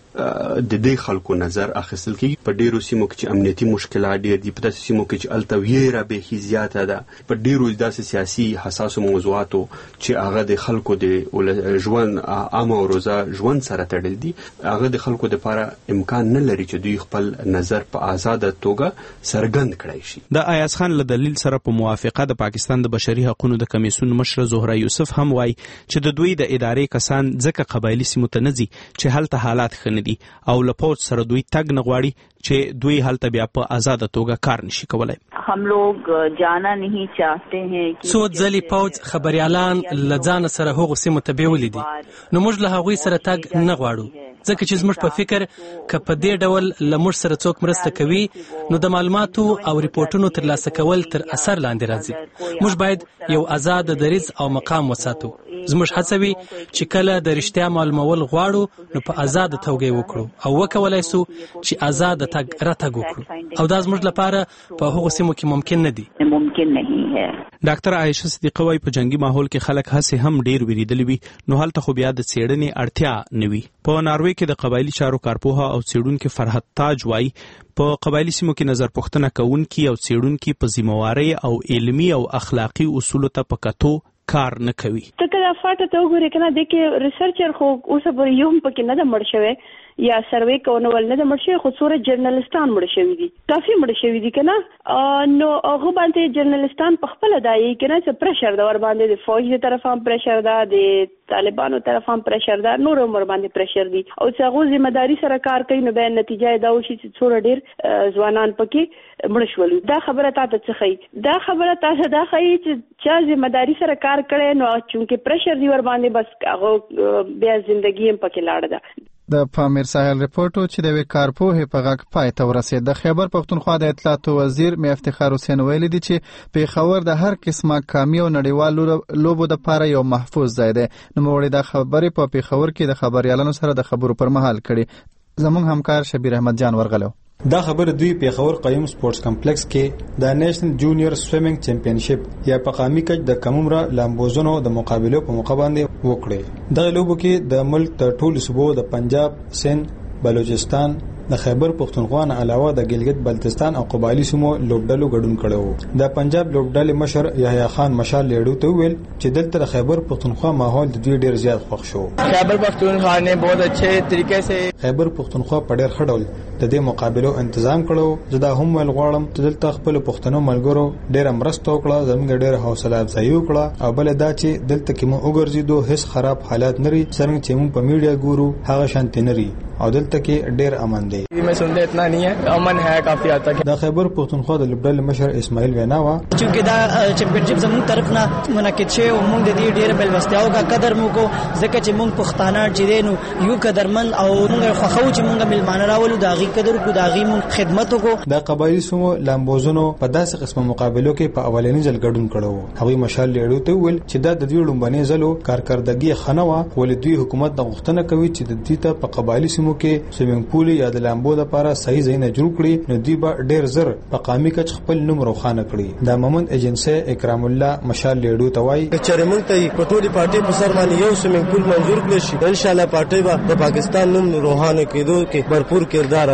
[SPEAKER 10] د دې خلکو نظر اخیستل کیږي. په ډیرو سیمو کې چې امنیتي مشکلات ډیر دي په داسې سیمو کې چې التویره به زیاته ده په ډیرو داسې سیاسي حساسو موضوعاتو چې هغه د خلکو د ژوند عام او روزه ژوند سره تړل دي هغه د خلکو لپاره امکان نه لري چې دوی خپل نظر په آزاده توګه څرګند کړي شي.
[SPEAKER 6] د ایاز خان له دلیل سره په موافقه د پاکستان د بشري حقوقو د کمیسیون مشر زهره یوسف هم وایي چې د دوی د ادارې کسان ځکه قبایلی سیمو ته نه ځي چې هلته حالات ښه نه دي او له پوځ سره دوی تګ نه غواړي چې دوی هلته بیا په آزاده توګه کار نشي کولای.
[SPEAKER 11] هم لوگ جانا نہیں چاہتے ہیں
[SPEAKER 18] څو ځلې پوځ خبريالان له ځان سره هغو سیمو ته بیولي دي نو موږ له هغوی سره تګ نه غواړو ځکه چې زموږ په فکر که په دې ډول له موږ سره څوک مرسته کوي نو د معلوماتو او ریپورتونو ترلاسه کول تر اثر لاندې راځي. موږ باید یو آزاد دریځ او مقام وساتو. زموږ هڅه وي چې کله د رښتیا معلومول غواړو نو په آزاد توګه وکړو او وکولای سو چې آزاد تګ راتګ وکړو او دا زموږ لپاره په هغو سیمو کې ممکن نه دي.
[SPEAKER 11] ممکن نہیں ہے.
[SPEAKER 6] ډاکټر عائشه صدیقه وايي په جنگي ماحول کې خلک هڅه هم ډیر ویریدلی وي نو هلته خو بیا د څېړنې اړتیا نه وي. په ناروې کې د قبایلی چارو کارپوه او څېړونکو فرحت تاج وايي په قبایلی سیمو کې نظر پوښتنه کوونکي او څېړونکي په ذمہواری او علمي او اخلاقی اصولو ته پکاتو کار نه کوي.
[SPEAKER 12] ته کله فاټه ته وګورې کنه د کې ریسرچر خو اوسه پر یو هم پکې نه د مړ شوی یا سروې کوونول نه د مړ شوی خو څوره جرنالستان مړ شوی دي کافي مړ شوی دي کنه نو هغه باندې جرنالستان په خپل دایي کنه چې پرشر د ور باندې د فوج دی طرفه هم پرشر ده د طالبانو طرفه هم پرشر ده نور عمر باندې پرشر دي او چې هغه ذمہ داری سره کار کوي نو به نتیجه دا وشي چې څوره ډیر ځوانان پکې مړ شول. دا خبره تاسو څه خي دا خبره تاسو دا خي چې چا ذمہ داری سره کار کړي نو چونکه پرشر دی ور باندې بس هغه بیا ژوندۍ هم پکې لاړه ده.
[SPEAKER 1] د پامیر ساحل رپورټو چې د کارپوه په غږ پای ته ورسید. د خیبر پختونخوا د اطلاعات وزیر می افتخار حسین ویلي دي چې پیښور د هر قسمه کامی او نړیوال لوبو د پاره یو محفوظ ځای دی. نو موږ د خبرې په پیښور کې د خبريالانو سره د خبرو پر مهال کړي. زموږ همکار شبیر احمد جان ورغلو.
[SPEAKER 26] دا خبر دوی پیښور قیوم سپورتس کمپلیکس کې د نېشنل جونیور سویمینګ چمپیونشپ یا په قامي کچ د کمومرا لامبوزونو د مقابلو په موقع باندې وکړي. د لوبو کې د ملک د ټولو صوبو د پنجاب، سند، بلوچستان، د خیبر پختونخوا نه علاوه د ګلګت بلتستان او قبایلی سیمو لوبډلو ګډون کړو. د پنجاب لوبډلې مشر یحیی خان مشال لیډو ته ویل چې دلته د خیبر پختونخوا ماحول د دوی ډیر زیات خوښ شو.
[SPEAKER 27] خیبر پختونخوا نے بہت اچھے طریقے سے
[SPEAKER 26] خیبر پختونخوا په ډیر ښه ډول د دې مقابلو تنظیم کړو. زه هم ول غواړم چې دلته خپل پښتنو ملګرو ډیر مرسته وکړه زموږ ډیر حوصله افزایی وکړه او بل دا چې دلته کې مو وګرځیدو هیڅ خراب حالات نری څنګه چې مو په میډیا ګورو هغه شانت نری او دلته کې ډیر امن دی.
[SPEAKER 27] میں سنتے اتنا نہیں ہے امن ہے کافی حد تک.
[SPEAKER 26] د خیبر پختونخوا د لوبډل مشر اسماعیل ویناوا
[SPEAKER 28] چې دا چمپیونشپ زموږ طرف نه منعقد شوی او موږ د دې ډیر بل واستیاو کا قدر مو کو ځکه چې موږ پښتانه چې دینو یو قدرمن او موږ خوخو چې موږ ملمانه راولو داغي قدر کو داغي موږ خدمت کو.
[SPEAKER 26] د قبایلی سمو لامبوزونو په داسې قسمه مقابلو کې په اولنی ځل ګډون کړو. هغه مشال لیډو ته ویل چې دا د دې لومبني ځلو کارکردګي خنوا ول دوی حکومت د غوښتنه کوي چې د دې ته په قبایلی سمو کې سویمینګ پول یا د لامبو لپاره صحیح ځای نه جوړ کړي نو دوی به ډیر زر په قامي کچ خپل نوم روښانه کړي. د مومند ایجنسی اکرام الله مشال لیډو ته وایي
[SPEAKER 29] چې موږ ته په ټولي پارټي په سر باندې یو سویمینګ پول منظور کړي شي ان شاء الله پارټي به د پاکستان نوم روښانه کېدو کې بھرپور کردار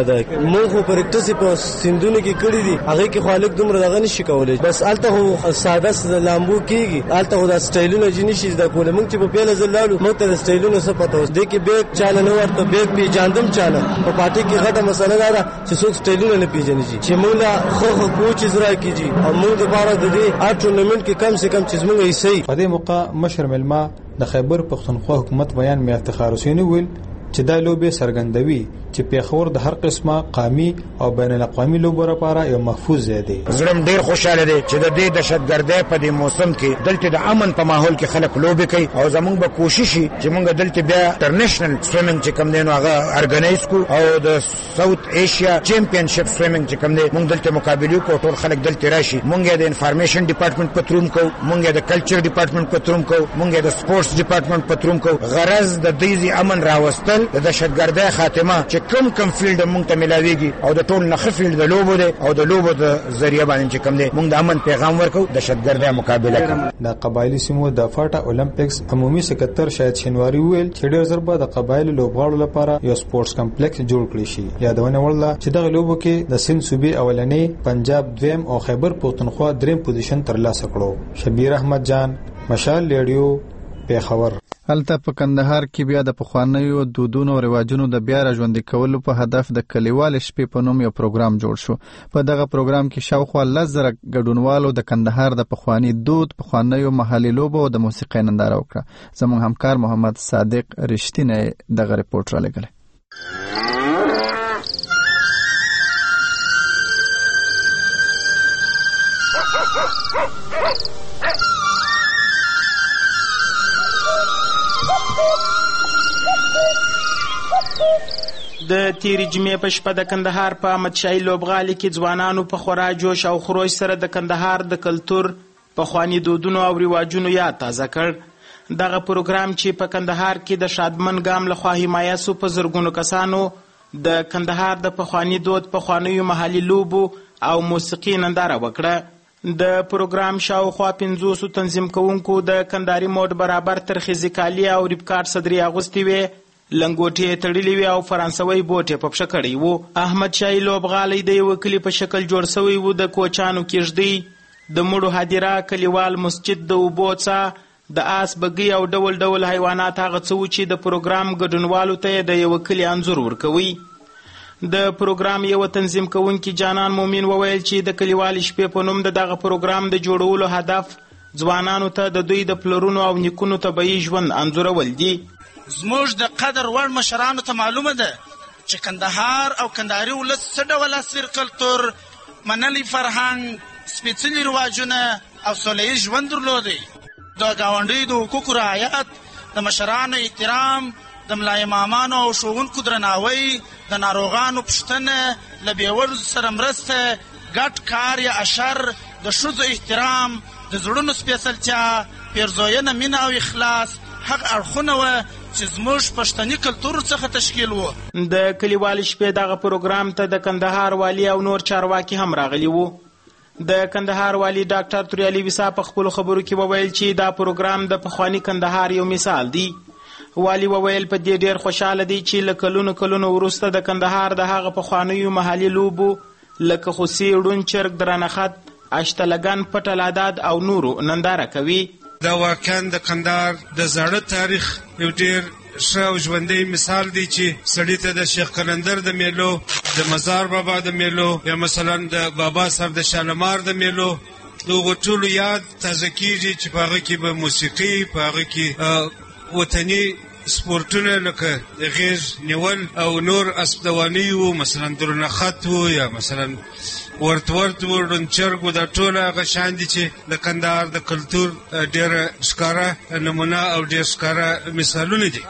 [SPEAKER 29] ده موږ خو پریکټس په سندونو کې کړی دي هغه کې خالق دومره دغه نشي کولای بس الته خو ساده لامبو کېږي الته خو د سټایلونو جنشي د کول موږ چې په پیله زلالو موږ ته سټایلونو څه پته اوس د کې بیگ چاله نه ورته بیگ پیجاندم چاله په پارټي کې غټه مسله ده چې څوک سټایلونه نه پیژني چې موږ خو کوچ زرا کیږي او موږ لپاره د دې اټ ټورنمنت کې کم سے کم چې موږ یې صحیح
[SPEAKER 26] په دې موقع مشر ملما د خیبر پختونخوا حکومت بیان می افتخار حسین ویل چې دا لوبه سرګندوي چې پیښور د هر قسمه قومي او بین الاقوامي لوبو لپاره یو محفوظ ځای دی.
[SPEAKER 8] زړم ډیر خوشاله دی چې د دې دهشتګردۍ په دې موسم کې دلته د امن په ماحول کې خلک لوبي کوي او زمونږ به کوشش وي چې مونږ دلته بیا انټرنیشنل سویمینګ چې کوم دی نو هغه ارګنایز کو او د ساوث ایشیا چیمپیونشپ سویمینګ چې کوم دی مونږ دلته مقابله کو ټول خلک دلته راشي مونږ د انفارمیشن ډپارټمنټ په تروم کو مونږ د کلچر ډپارټمنټ په تروم کو مونږ د سپورتس ډپارټمنټ په تروم کو غرض د دې امن راوستل د دهشتګردۍ خاتمه چې کم فیلډ مونږ ته ملاويږي او د ټول نه خفیل د لوبو دی او د لوبو د ذریعہ باندې چې کوم دی مونږ د امن پیغام ورکو د دهشتګردۍ مقابله کوو.
[SPEAKER 26] د قبایلی سیمو د فاټا اولمپیکس عمومي سکرټر شاهد شینواری ویل چې ډېر زر به د قبایلی لوبغاړو لپاره یو سپورتس کمپلیکس جوړ کړي شي. یادونه ورله چې دغه لوبو کې د سند صوبې اولنې پنجاب دویم او خیبر پختونخوا دریم پوزیشن ترلاسه کړو. شبیر احمد جان مشال ریډیو پیښور.
[SPEAKER 1] هلته په کندهار کې بیا د پخوانیو دودونو او رواجونو د بیا راژوندي کولو په هدف د کلیوال شپې په نوم یو پروګرام جوړ شو. په دغه پروګرام کې شاوخوا 10,000 ګډونوالو د کندهار د پخوانی دود، پخوانیو محلي لوبو او د موسیقۍ ننداره وکړه. زموږ همکار محمد صادق رښتینی دغه ریپورت را لګلی.
[SPEAKER 14] د تیری جمعې په شپه د کندهار په احمدشاهي لوبغالي کې ځوانانو په خورا جوش او خروش سره د کندهار د کلتور پخواني دودونو او رواجونو یاد تازه کړ. دغه پروګرام چې په کندهار کې د شادمن ګام لخوا حمایه سو په زرګونو کسانو د کندهار د پخواني دود، پخوانیو محلي لوبو او موسیقي ننداره وکړه. د پروګرام شاوخوا 500 تنظیم کوونکو د کندهاري موډ برابر ترخیزي کالي او ریبکار صدري اغوستي وي، لنګوټې تړلې وي او فرانسوي بوټ په پښه کړی وو. احمد شاهي لوبغالی د یو کلی په شکل جوړ شوی وو. د کوچانو کېږدۍ، د مړو هدیره، کلیوال مسجد، د اوبو څاه، د آس بګۍ او ډول ډول حیوانات هغه څه وو چې د پروګرام ګډونوالو ته د یو کلی انځور ورکوي. د پروګرام یو تنظیم کوونکی جانان مومن وویل چې د کلیوال شپې په نوم دغه پروګرام د جوړولو هدف ځوانانو ته د دوی د پلرونو او نیکونو طبیعي ژوند انځورول دي.
[SPEAKER 15] زموږ د قدر وړ مشرانو ته معلومه ده چې کندهار او کندهاري ولس څه ډول اصلي کلتور، منلی فرهنګ، سپېڅلي رواجونه او سوله ییز ژوند درلودی. د ګاونډیو د حقوقو رعایت، د مشرانو احترام، د ملا امامانو او ښوونکو درناوی، د ناروغانو پوښتنه، له بېوزلو سره مرسته، ګډ کار یا اشر، د ښځو احترام، د زړونو سپېڅلتیا، پیرزوینه، مینه او اخلاص هغه اړخونه وه چې زموږ پښتني کلتور څخه تشکیل وو.
[SPEAKER 14] د کلیوال شپې دغه پروګرام ته د کندهار والی او نور چارواکي هم راغلي وو. د کندهار والی ډاکټر توریالي ویسا په خپلو خبرو کې وویل چې دا پروګرام د پخواني کندهار یو مثال دی. والی وویل په دې ډېر خوشحاله دی چې له کلونو وروسته د کندهار د هغه پخوانیو محلي لوبو لکه خوسي، ړوند چرګ، درنخت، اشتلګن، پټ العداد او نورو ننداره کوي.
[SPEAKER 16] دا واقعا د کندهار د زاړه تاریخ یو ډېر ښه او ژوندی مثال دی چې سړي ته د شیخ قلندر د میلو، د مزار بابا د میلو یا مثلا د بابا صاحب د شالمار د میلو دغه ټولو یاد تازه کېږي چې په هغه کې به موسیقي، په هغه کې وطني سپورټونه لکه د غیږ نیول او نور اسبدواني وو، مثلا درنخت وو یا مثلا ورت وو، ړوند دا ټول هغه شیان دي چې د کندهار د کلتور ډېره ښکاره نمونه او ډېر ښکاره مثالونه دي.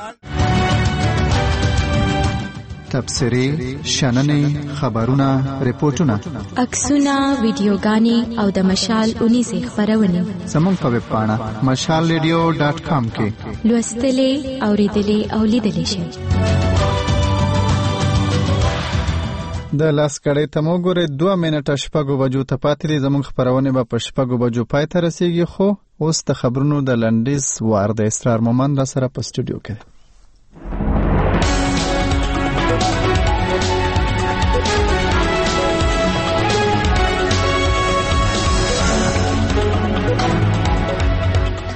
[SPEAKER 1] تبصرې، شننې، خبرونه، ریپورټونه،
[SPEAKER 23] عکسونه، ویډیوګانې او د مشال 19 خبرونه
[SPEAKER 1] زموږ په ویب پاڼه mashalradio.com کې
[SPEAKER 23] لوستلې، اوریدلې او لیدلې شئ.
[SPEAKER 1] د لاس کړۍ ته مو ګورئ 2 منټه 6 بجو ته پاتې دي. زموږ خبرونه به په 6 بجو پای ته رسیږي. خو اوس د خبرونو د لنډیز وار د اسرار مومند را سره په سټوډیو کې.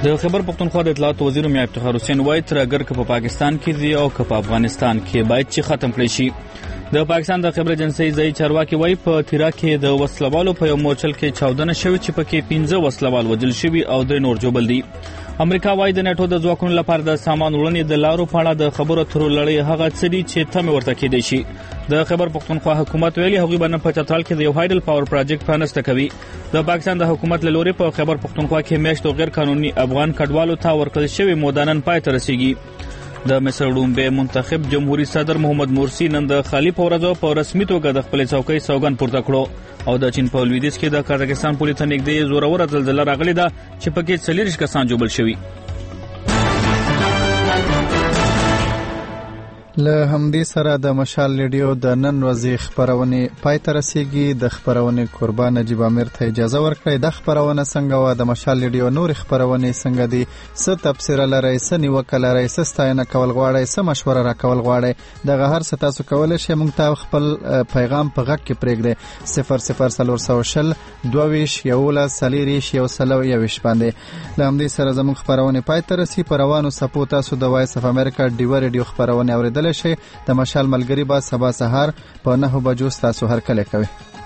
[SPEAKER 2] د خیبر پختونخوا د اطلاعات وزیر میا افتخار حسین وایي تر اگر که په پاکستان کې دی او که په افغانستان کې باید چې ختم کړي شي. د پاکستان د خبر ایجنسی ځای چارواکي وایي په تیرا کې د وسلوالو په یو مورچل کې چاودنه شوې چې پکې 15 وسلوال وژل شوي او 3 نور جوبل دي. امریکا وایي د نیټو د ځواکونو لپاره د سامان وړاندې د لارو په اړه د خبرو اترو لړۍ هغه څه دي چې تمه ورته کېدای شي. د خیبر پختونخوا حکومت ویلي هغوی به نن په چترال کې د یو هایډل پاور پروجیکټ پرانسته کوي. د پاکستان د حکومت له لوري په خیبر پختونخوا کې میاشتو غیر قانوني افغان کډوالو ته ورکړل شوی مودانن پای ته رسیږي. د مصر لومبه منتخب جمهوریت صدر محمد مرسی نن د خالی پورزو په رسمي توګه د خپل څوکۍ سوګند پورته کړو او د چین په لویدیځ کې د قزاقستان پولیس ته نږدې زوروره زلزلہ راغلې ده چې پکې 40 کسان جوړ شوي.
[SPEAKER 1] له همدې سره د مشال ریډیو د نن ورځې خبرونه پای ته رسیږي. د خبرونه قربان نجیب امیر ته اجازه ورکړئ. د خبرونه څنګه و د مشال ریډیو نور خبرونه څنګه دي څه تفسیر لري څه نیوکه لري څه ستاینه کول غواړئ څه مشوره راکول غواړئ دغه هر څه تاسو کولای شئ موږ ته خپل پیغام په غږ کې پرېږدئ 0040 22 11 40 121 باندې. له همدې سره زموږ خبرونه پای ته رسي. په روانو سپو تاسو د وایس اف امریکا ډیو ریډیو خبرونه اوریدل شي. د مشال ملګری با سبا سهار په 9 بجو تاسو هر کله کوي.